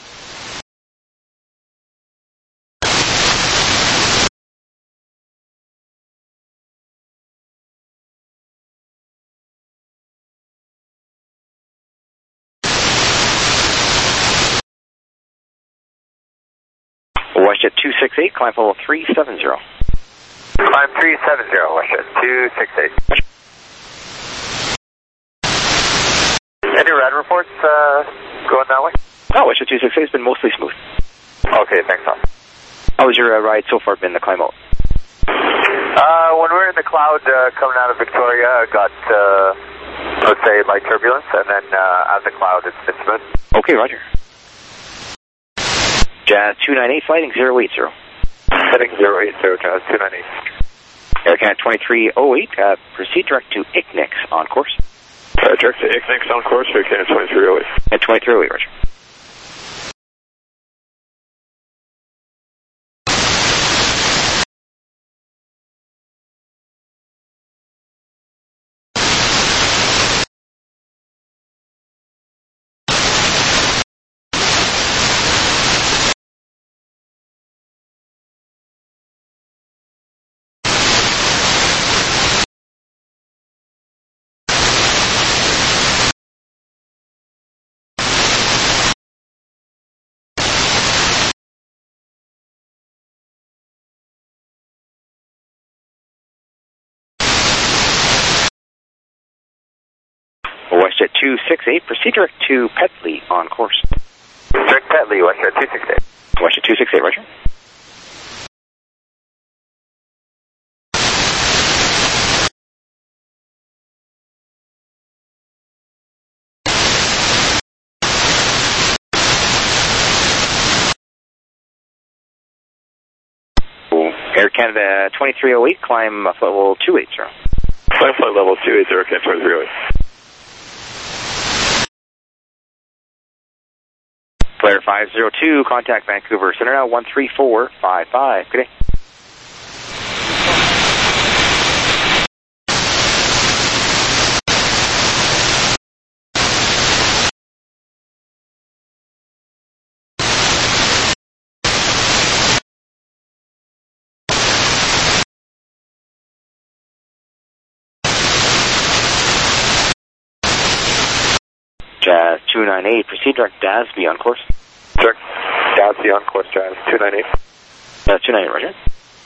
WestJet two six eight, climb level three seven zero. Climb three seven zero, WestJet two six eight. Any rad reports uh, going that way? No, WestJet two six eight has been mostly smooth. Okay, thanks, Tom. How was your uh, ride so far been, the climb out? Uh, when we were in the cloud uh, coming out of Victoria, I got, uh, let's say, light turbulence, and then uh, out of the cloud, it's been smooth. Okay, Roger. Jazz two nine eight, flighting zero eight zero. Heading zero eight zero, Jazz two nine eight. Air Canada twenty-three oh eight, uh, proceed direct to I C N I X on course. Uh, direct to I C N I X on course, Air Canada twenty-three oh eight. And twenty-three oh eight, Roger. WestJet two six eight, proceed direct to Petley on course. Direct Petley, WestJet two six eight. WestJet two six eight, Roger. Air Canada twenty-three oh eight, climb uh, flight level two eight zero. Climb flight level two eight zero, Canada twenty-three oh eight. Flare five zero two, contact Vancouver Center now, one three four five five. Good day. Jazz two nine eight, proceed direct Dasby on course. Direct Dasby on course, Jazz two nine eight. Jazz two nine eight, Roger.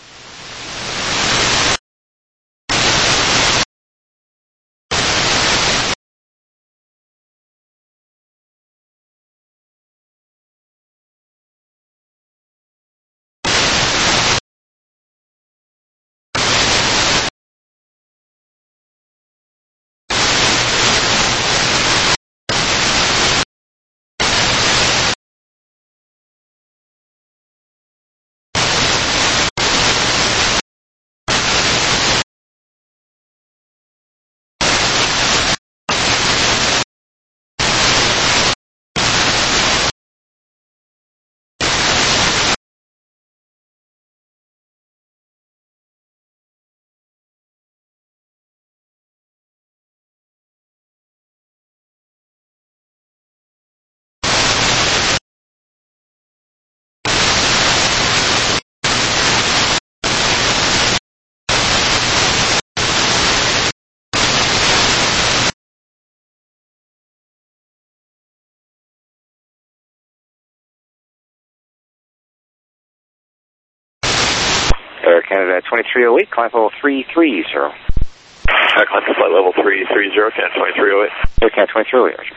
Air Canada twenty-three oh eight, climb level three three zero. Uh, climb to flight level three three zero, Canada twenty-three oh eight. Air Canada twenty-three oh eight, Roger.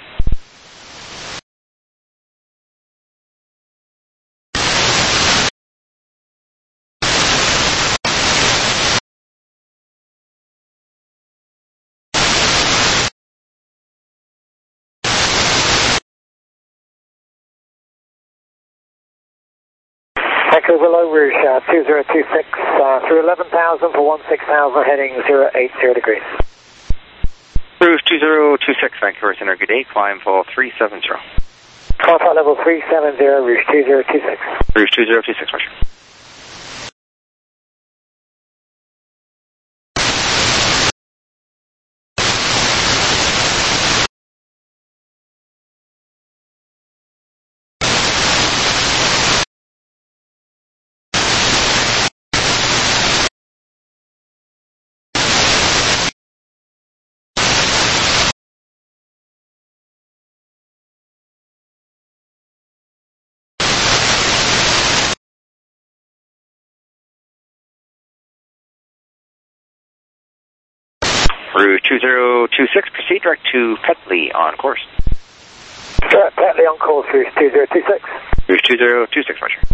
Vancouver low rouge, uh, two zero two six, uh, through eleven thousand for one six thousand, heading zero eight zero degrees. Rouge two zero two six, Vancouver Center, good day, climb fall three seven zero. Call flight level three seven zero, Rouge two zero two six. Rouge two zero two six, Roger. Rouge two zero two six, proceed direct to Petley on course. Direct Petley on course, Rouge two zero two six. Rouge two zero two six, Roger.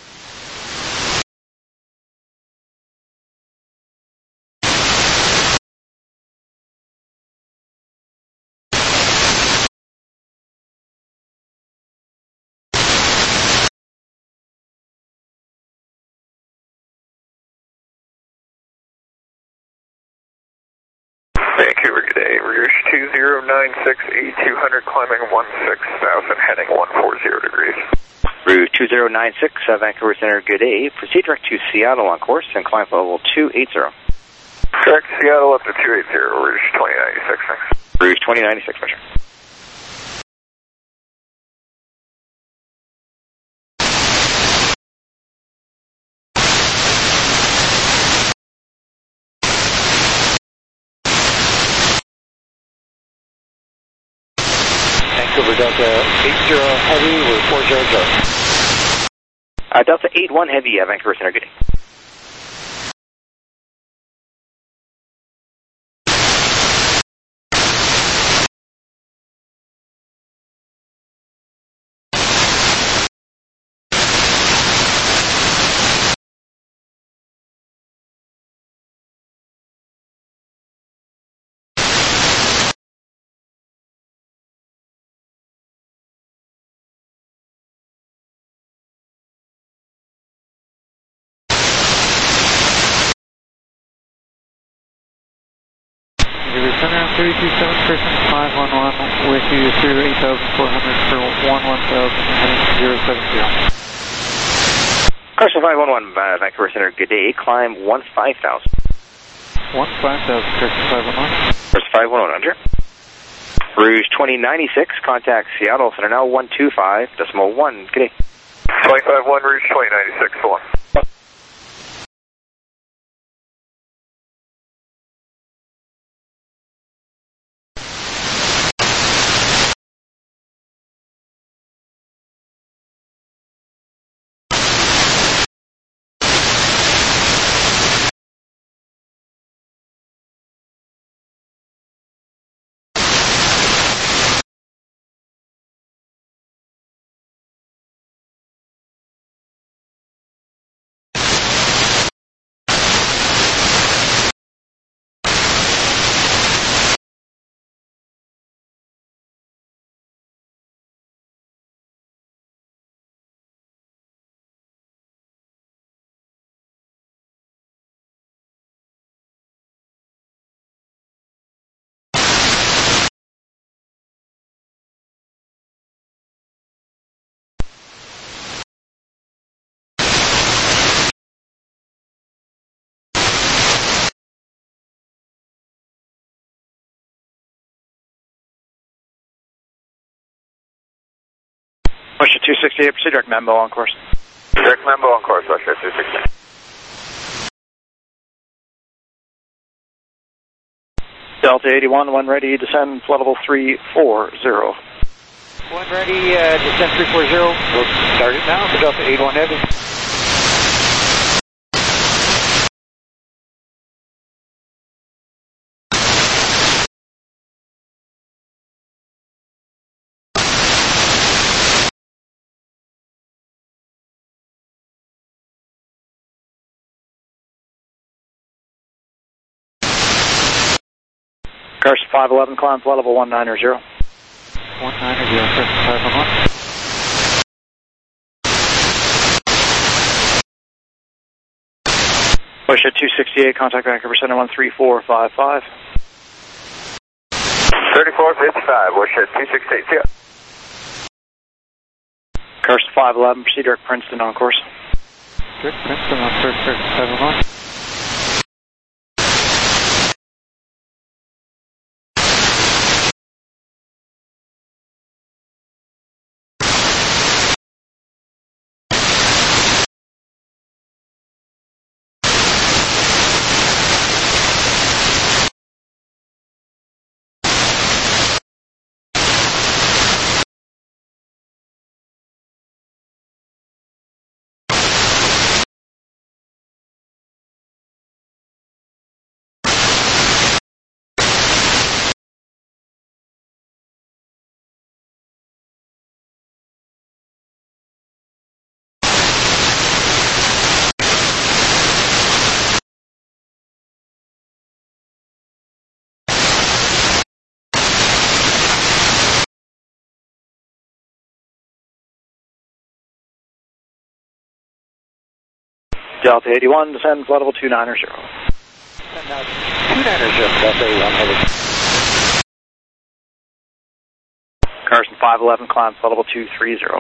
Vancouver, good day. Rouge two zero nine six, eighty-two hundred, climbing one six thousand, heading one forty degrees. Rouge two zero nine six, uh, Vancouver Center, good day. Proceed direct to Seattle on course and climb level two eighty. Direct Seattle up to two eighty, Rouge twenty ninety-six, thanks. Rouge twenty ninety-six, Roger. Vancouver Delta eight zero heavy, we're four zero zero. Uh, Delta eight one heavy, uh, Vancouver Center, good day. Center three two seven, person five one one with you through eight thousand four hundred for one one thousand, heading zero seven zero. Carson five one one, uh, Vancouver Center, good day, climb one five thousand. one five thousand, Carson five one one. Carson five one one, under. Rouge twenty ninety-six, contact Seattle Center now one two five decimal one, good day. twenty-five one, Rouge twenty ninety-six, one. Russia two sixty-eight, proceed direct Mambo on course. Direct Mambo on course, Russia two sixty-eight. Delta eighty-one, one ready, descend flood level three four zero. One ready, uh, descend three four zero. We'll start it now for Delta eighty-one heavy. Carson five eleven, climb flood level one nine zero. one nine zero, Carson five one one. two sixty-eight, contact Vancouver Center one three four five five. thirty-four fifty-five, Watershed two sixty-eight, see ya. Carson five eleven, proceed direct Princeton on course. Direct Princeton on first circuit seven one. Delta eighty-one, descend flight level two nine zero. two nine zero, Delta eighty-one, heading. Carson five eleven, climb flight level two three zero.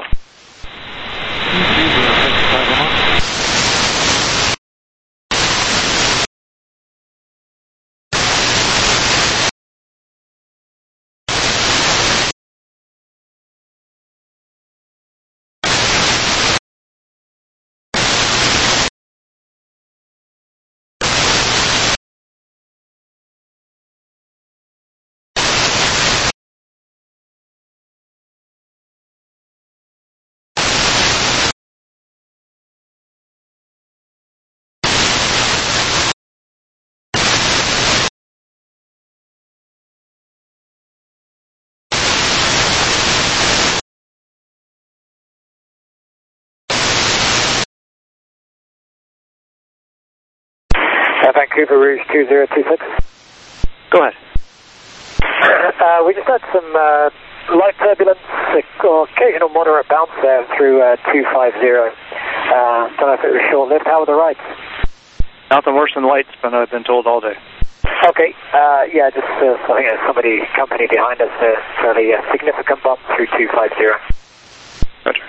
Vancouver Rouge two zero two six. Go ahead. Uh, we just had some uh, light turbulence, uh, occasional moderate bounce there through uh, two five zero. Uh, don't know if it was short-lived. How were the rights? Nothing worse than lights, but I've been told all day. Okay, uh, yeah, just uh, I think there's somebody, company behind us, uh, fairly uh, significant bump through two five zero. Roger.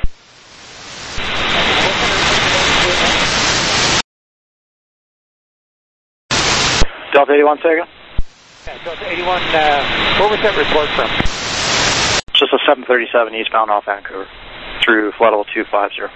Delta eighty-one, say again? Yeah, Delta eighty-one, uh, where was that report from? Just a seven thirty-seven eastbound off Vancouver through flight level two five zero.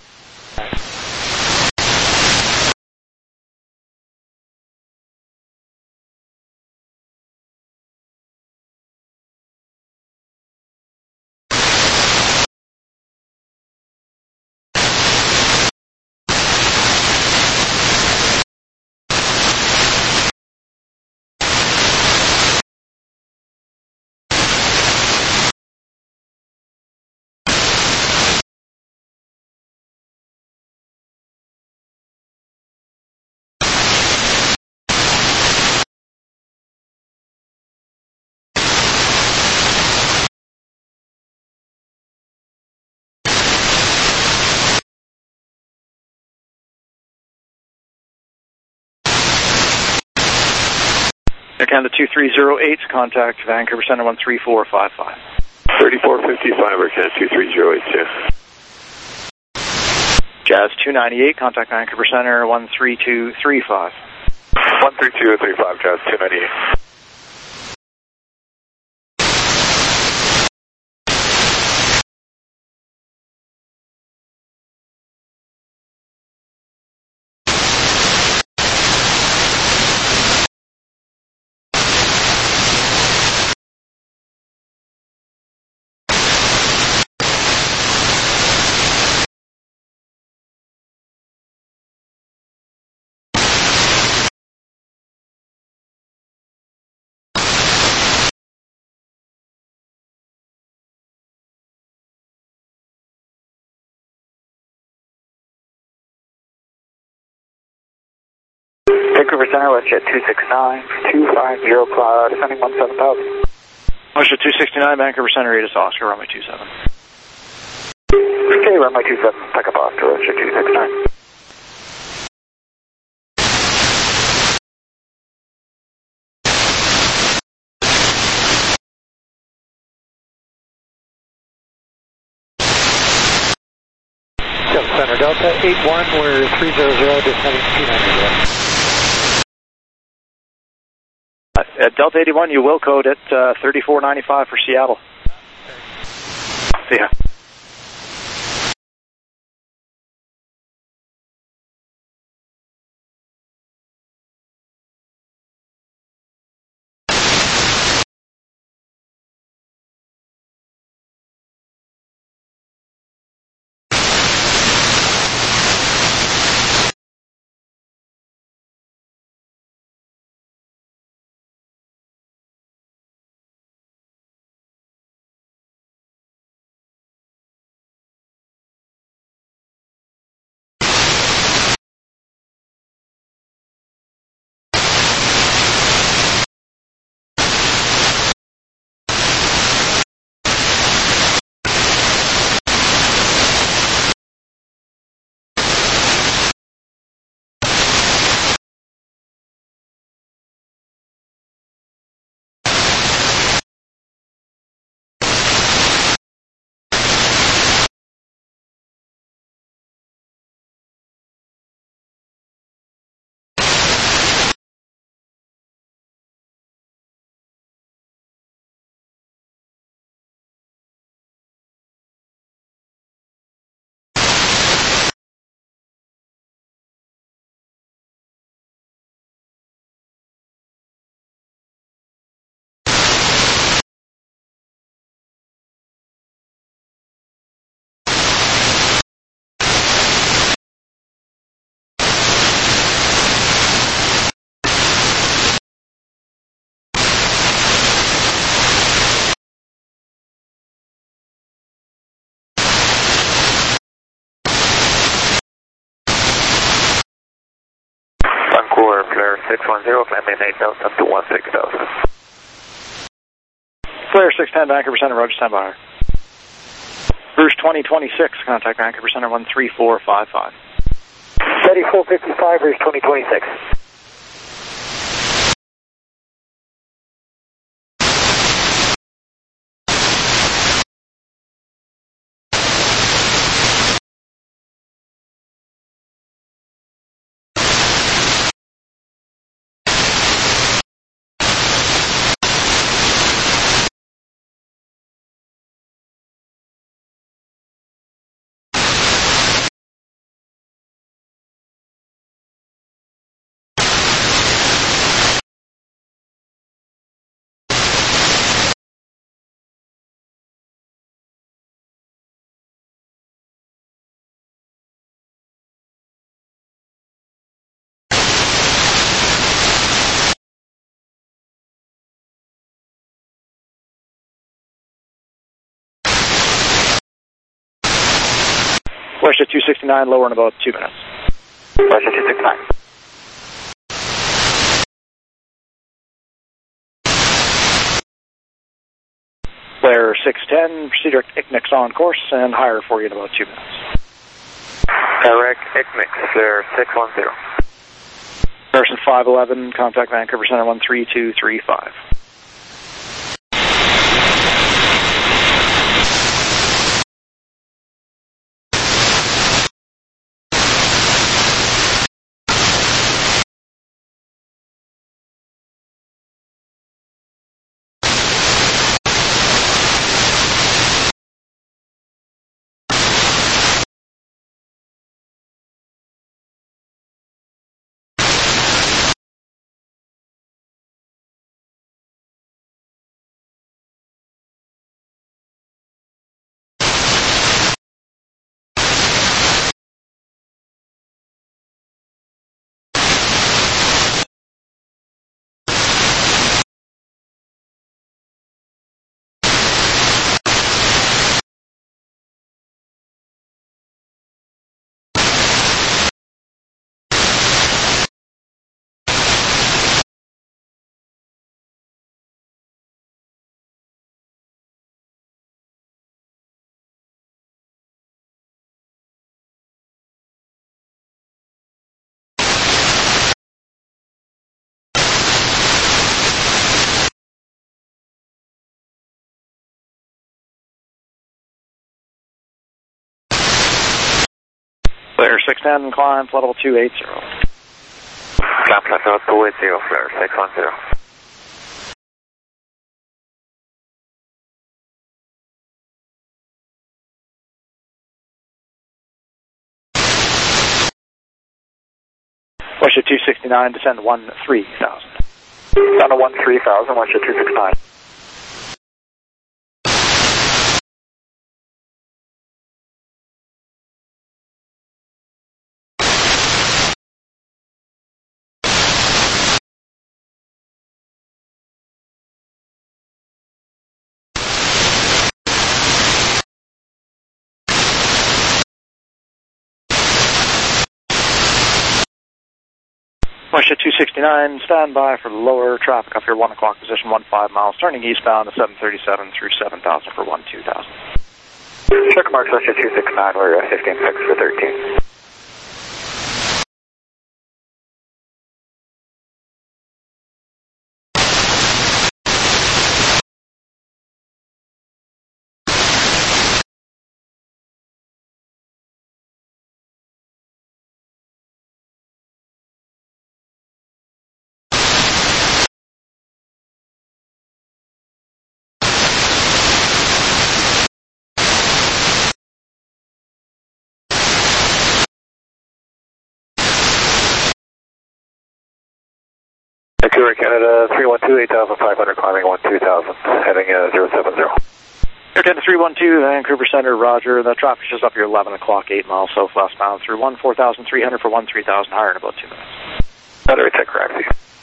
Air Canada two three zero eight, contact Vancouver Center one three four five five. thirty-four fifty-five, Air Canada two three zero eight, yeah. Jazz two ninety-eight, contact Vancouver Center one three two three five. one three two three five, Jazz two ninety-eight. Vancouver Center, Westjet two six nine, two five zero, cloud, descending one seven thousand. Westjet two sixty-nine, Vancouver Center, eight is Oscar, runway two seven. Okay, runway two seven, pick up Oscar, Westjet two six nine. Center. Delta eight one, we're three hundred, descending two ninety. Uh, at Delta eighty-one, you will code at uh, thirty-four ninety-five for Seattle. See ya. Vancouver, Flare six one zero, climbing eight thousand to one six thousand. Flare six ten, Vancouver Center, Roger, stand by. Bruce twenty twenty-six, contact Vancouver Center one three four five five. thirty-four fifty-five, Bruce twenty twenty-six. West two sixty-nine, lower in about two minutes. West two sixty-nine. Flare six ten, proceed direct I C N I C on course and higher for you in about two minutes. Direct I C N I C, Flare six one zero. Person five eleven, contact Vancouver Center one three two three five. Flare six ten, climb, flight level two eighty. Climb flight level two eighty, flare six one zero. Russia two sixty-nine, descend one three thousand. Down to one three thousand, Russia two sixty-nine. Russia two sixty-nine, stand by for lower traffic up here, one o'clock, position one five miles, turning eastbound to seven thirty-seven through seven thousand for one two thousand. Check marks, Russia two sixty-nine, we're uh, fifteen six for thirteen. Vancouver, Canada, three one two, eight thousand five hundred, climbing one two thousand, heading uh, zero seven zero. Air Canada three one two, Vancouver Center, roger. The traffic is just up here, eleven o'clock, eight miles southwestbound through one four thousand three hundred for one three thousand, higher in about two minutes. Battery check, Ramsey.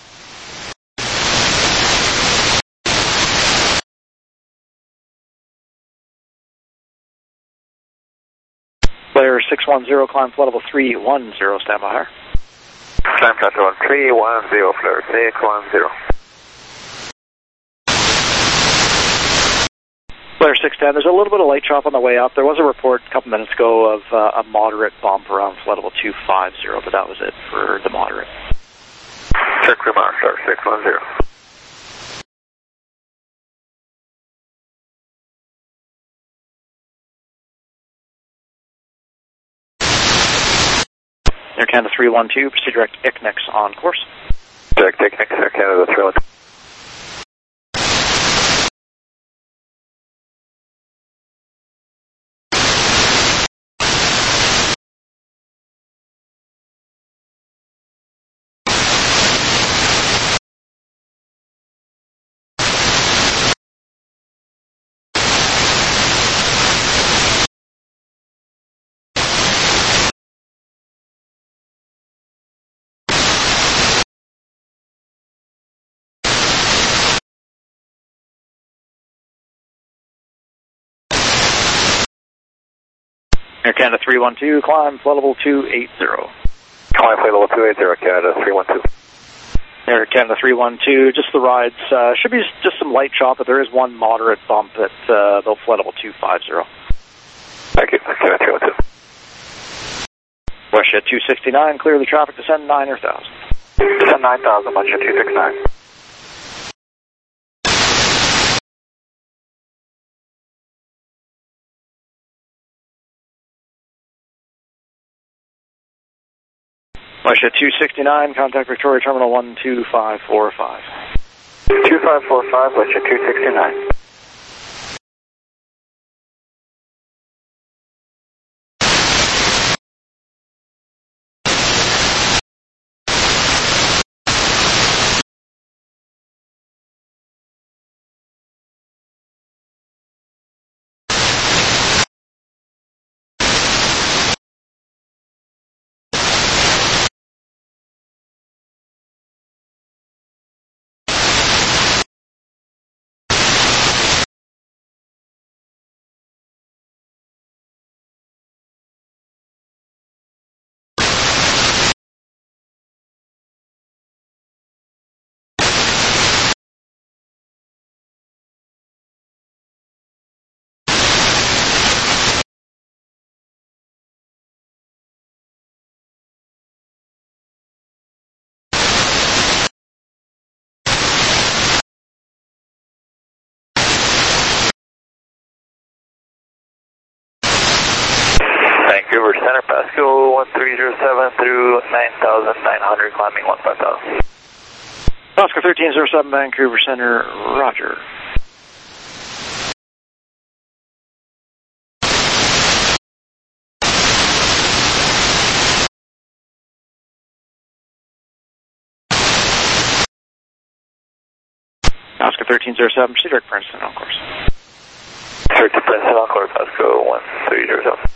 Flare six one zero, climb flight level three one zero, stand by higher. Climb flight level three one zero, flare six one zero. Flare six ten, there's a little bit of light chop on the way up. There was a report a couple minutes ago of uh, a moderate bump around flight level two five zero, but that was it for the moderate. Check remark, flare six one zero. Air Canada three one two, proceed direct I C N I X on course. Direct I C N I X, Air Canada three one two. Air Canada three one two, climb flight level two eighty. Climb flight level two eighty, Canada three one two. Air Canada three one two, just the rides, uh, should be just some light chop, but there is one moderate bump at uh, the flight level two fifty. Thank you, Canada three one two. Russia two sixty-nine, clear the traffic, descend nine thousand. Descend nine thousand, Russia two sixty-nine. Russia two sixty-nine, contact Victoria Terminal one two five four five. two five four five, Russia two sixty-nine. zero seven through nine thousand nine hundred, climbing one five thousand. Oscar thirteen zero seven, Vancouver Center, roger. Oscar thirteen zero seven, proceed direct Princeton on course. Direct to Princeton on course, Oscar one three zero seven.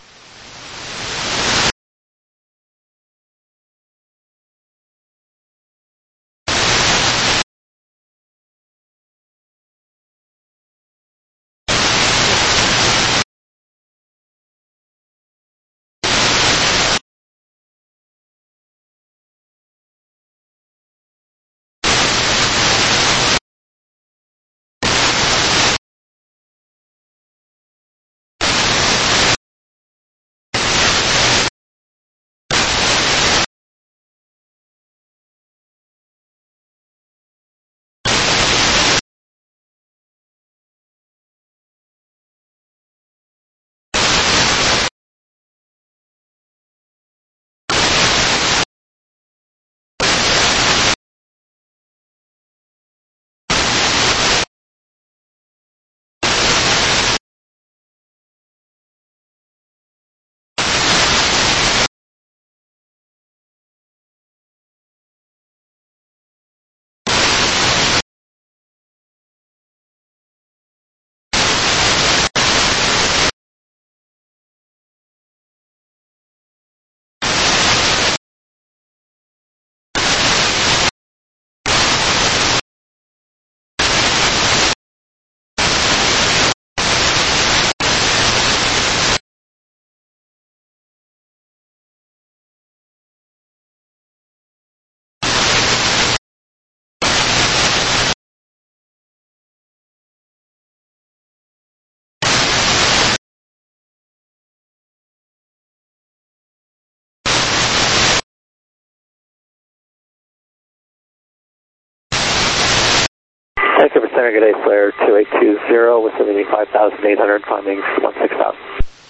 Vancouver Center, good day, flare two eight two zero with seventy five thousand eight hundred, climbing one six thousand.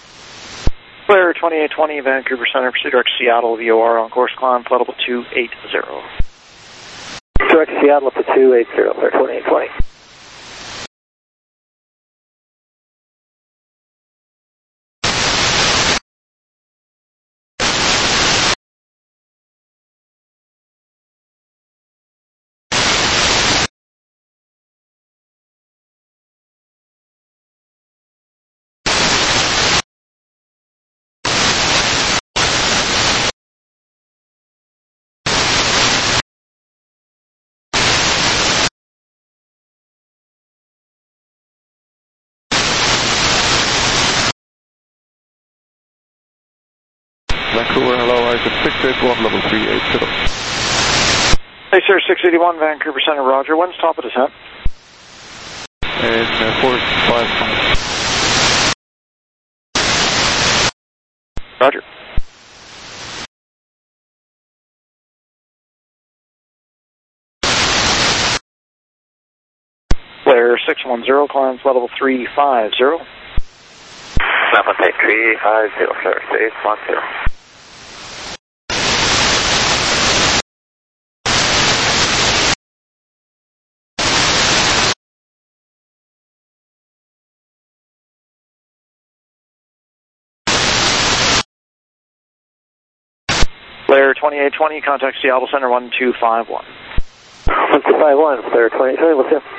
Flare twenty-eight twenty, Vancouver Center, proceed direct Seattle, V O R on course, climb, flight level two eight zero. Direct Seattle up to two eight zero, flare twenty-eight twenty. Vancouver, hello, I said six eight one, level three eight zero. Hey, sir, six eighty-one, Vancouver Center, roger. When's top of descent? In uh, four five five. Roger. Flare six one zero, climb flight level three five zero. Seven eight three five zero, flare six one zero. Flare twenty-eight twenty, contact Seattle Center one two five one. one two five one, flare twenty-eight twenty, what's up?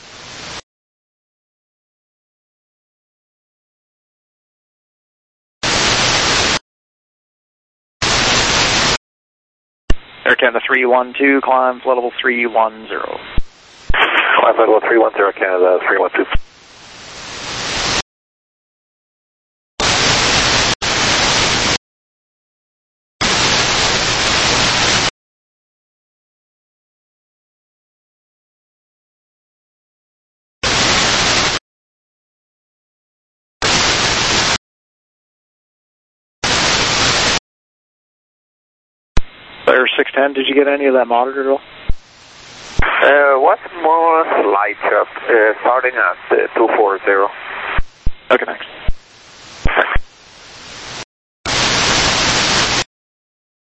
Air Canada three one two, climb flight level three one zero. Climb flight level three one zero, Canada three one two. Flare six ten, did you get any of that monitored at all? Uh, what's more light up, uh, starting at uh, two four zero. Okay, thanks.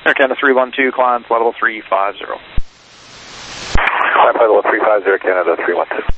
Air Canada three one two, climb flight level three five zero. Climb flight level three five zero, Canada three one two.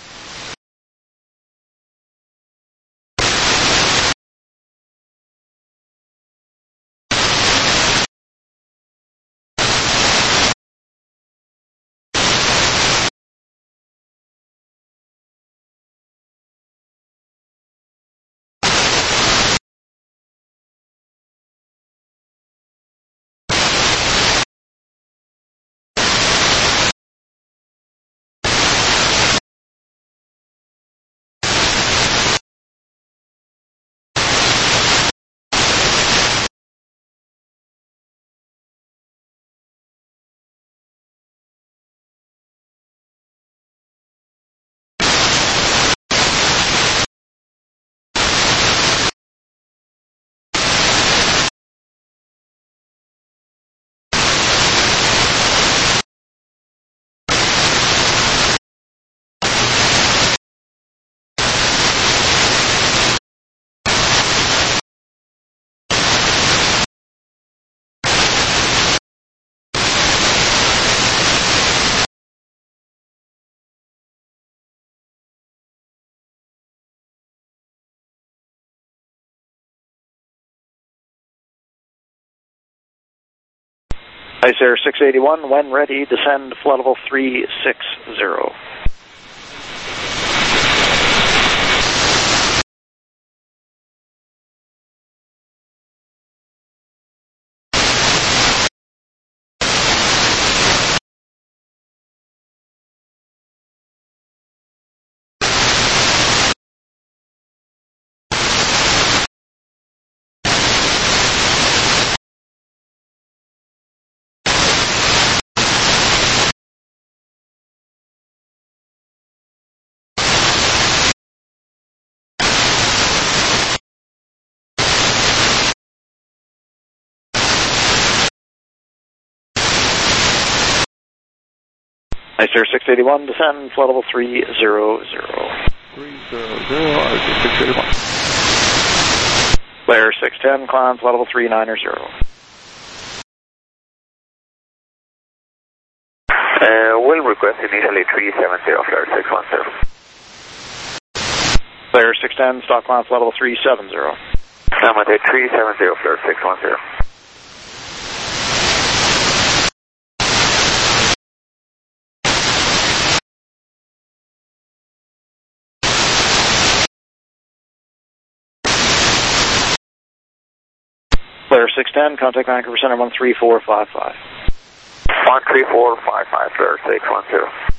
Ice Air six eighty-one, when ready, descend flight level three six zero. Ice Air six eighty-one, descend flight level three zero zero. three zero zero, Ice Air six eighty-one. Layer six ten, climb flight level three nine zero. Uh, we'll request initially three seven zero, flare six one zero. Layer six ten, stock climb flight level three seven zero. I'm at three seven zero, flare six one zero. Layer six ten, contact Vancouver Center one three four five five. one three four five five, flare six one zero.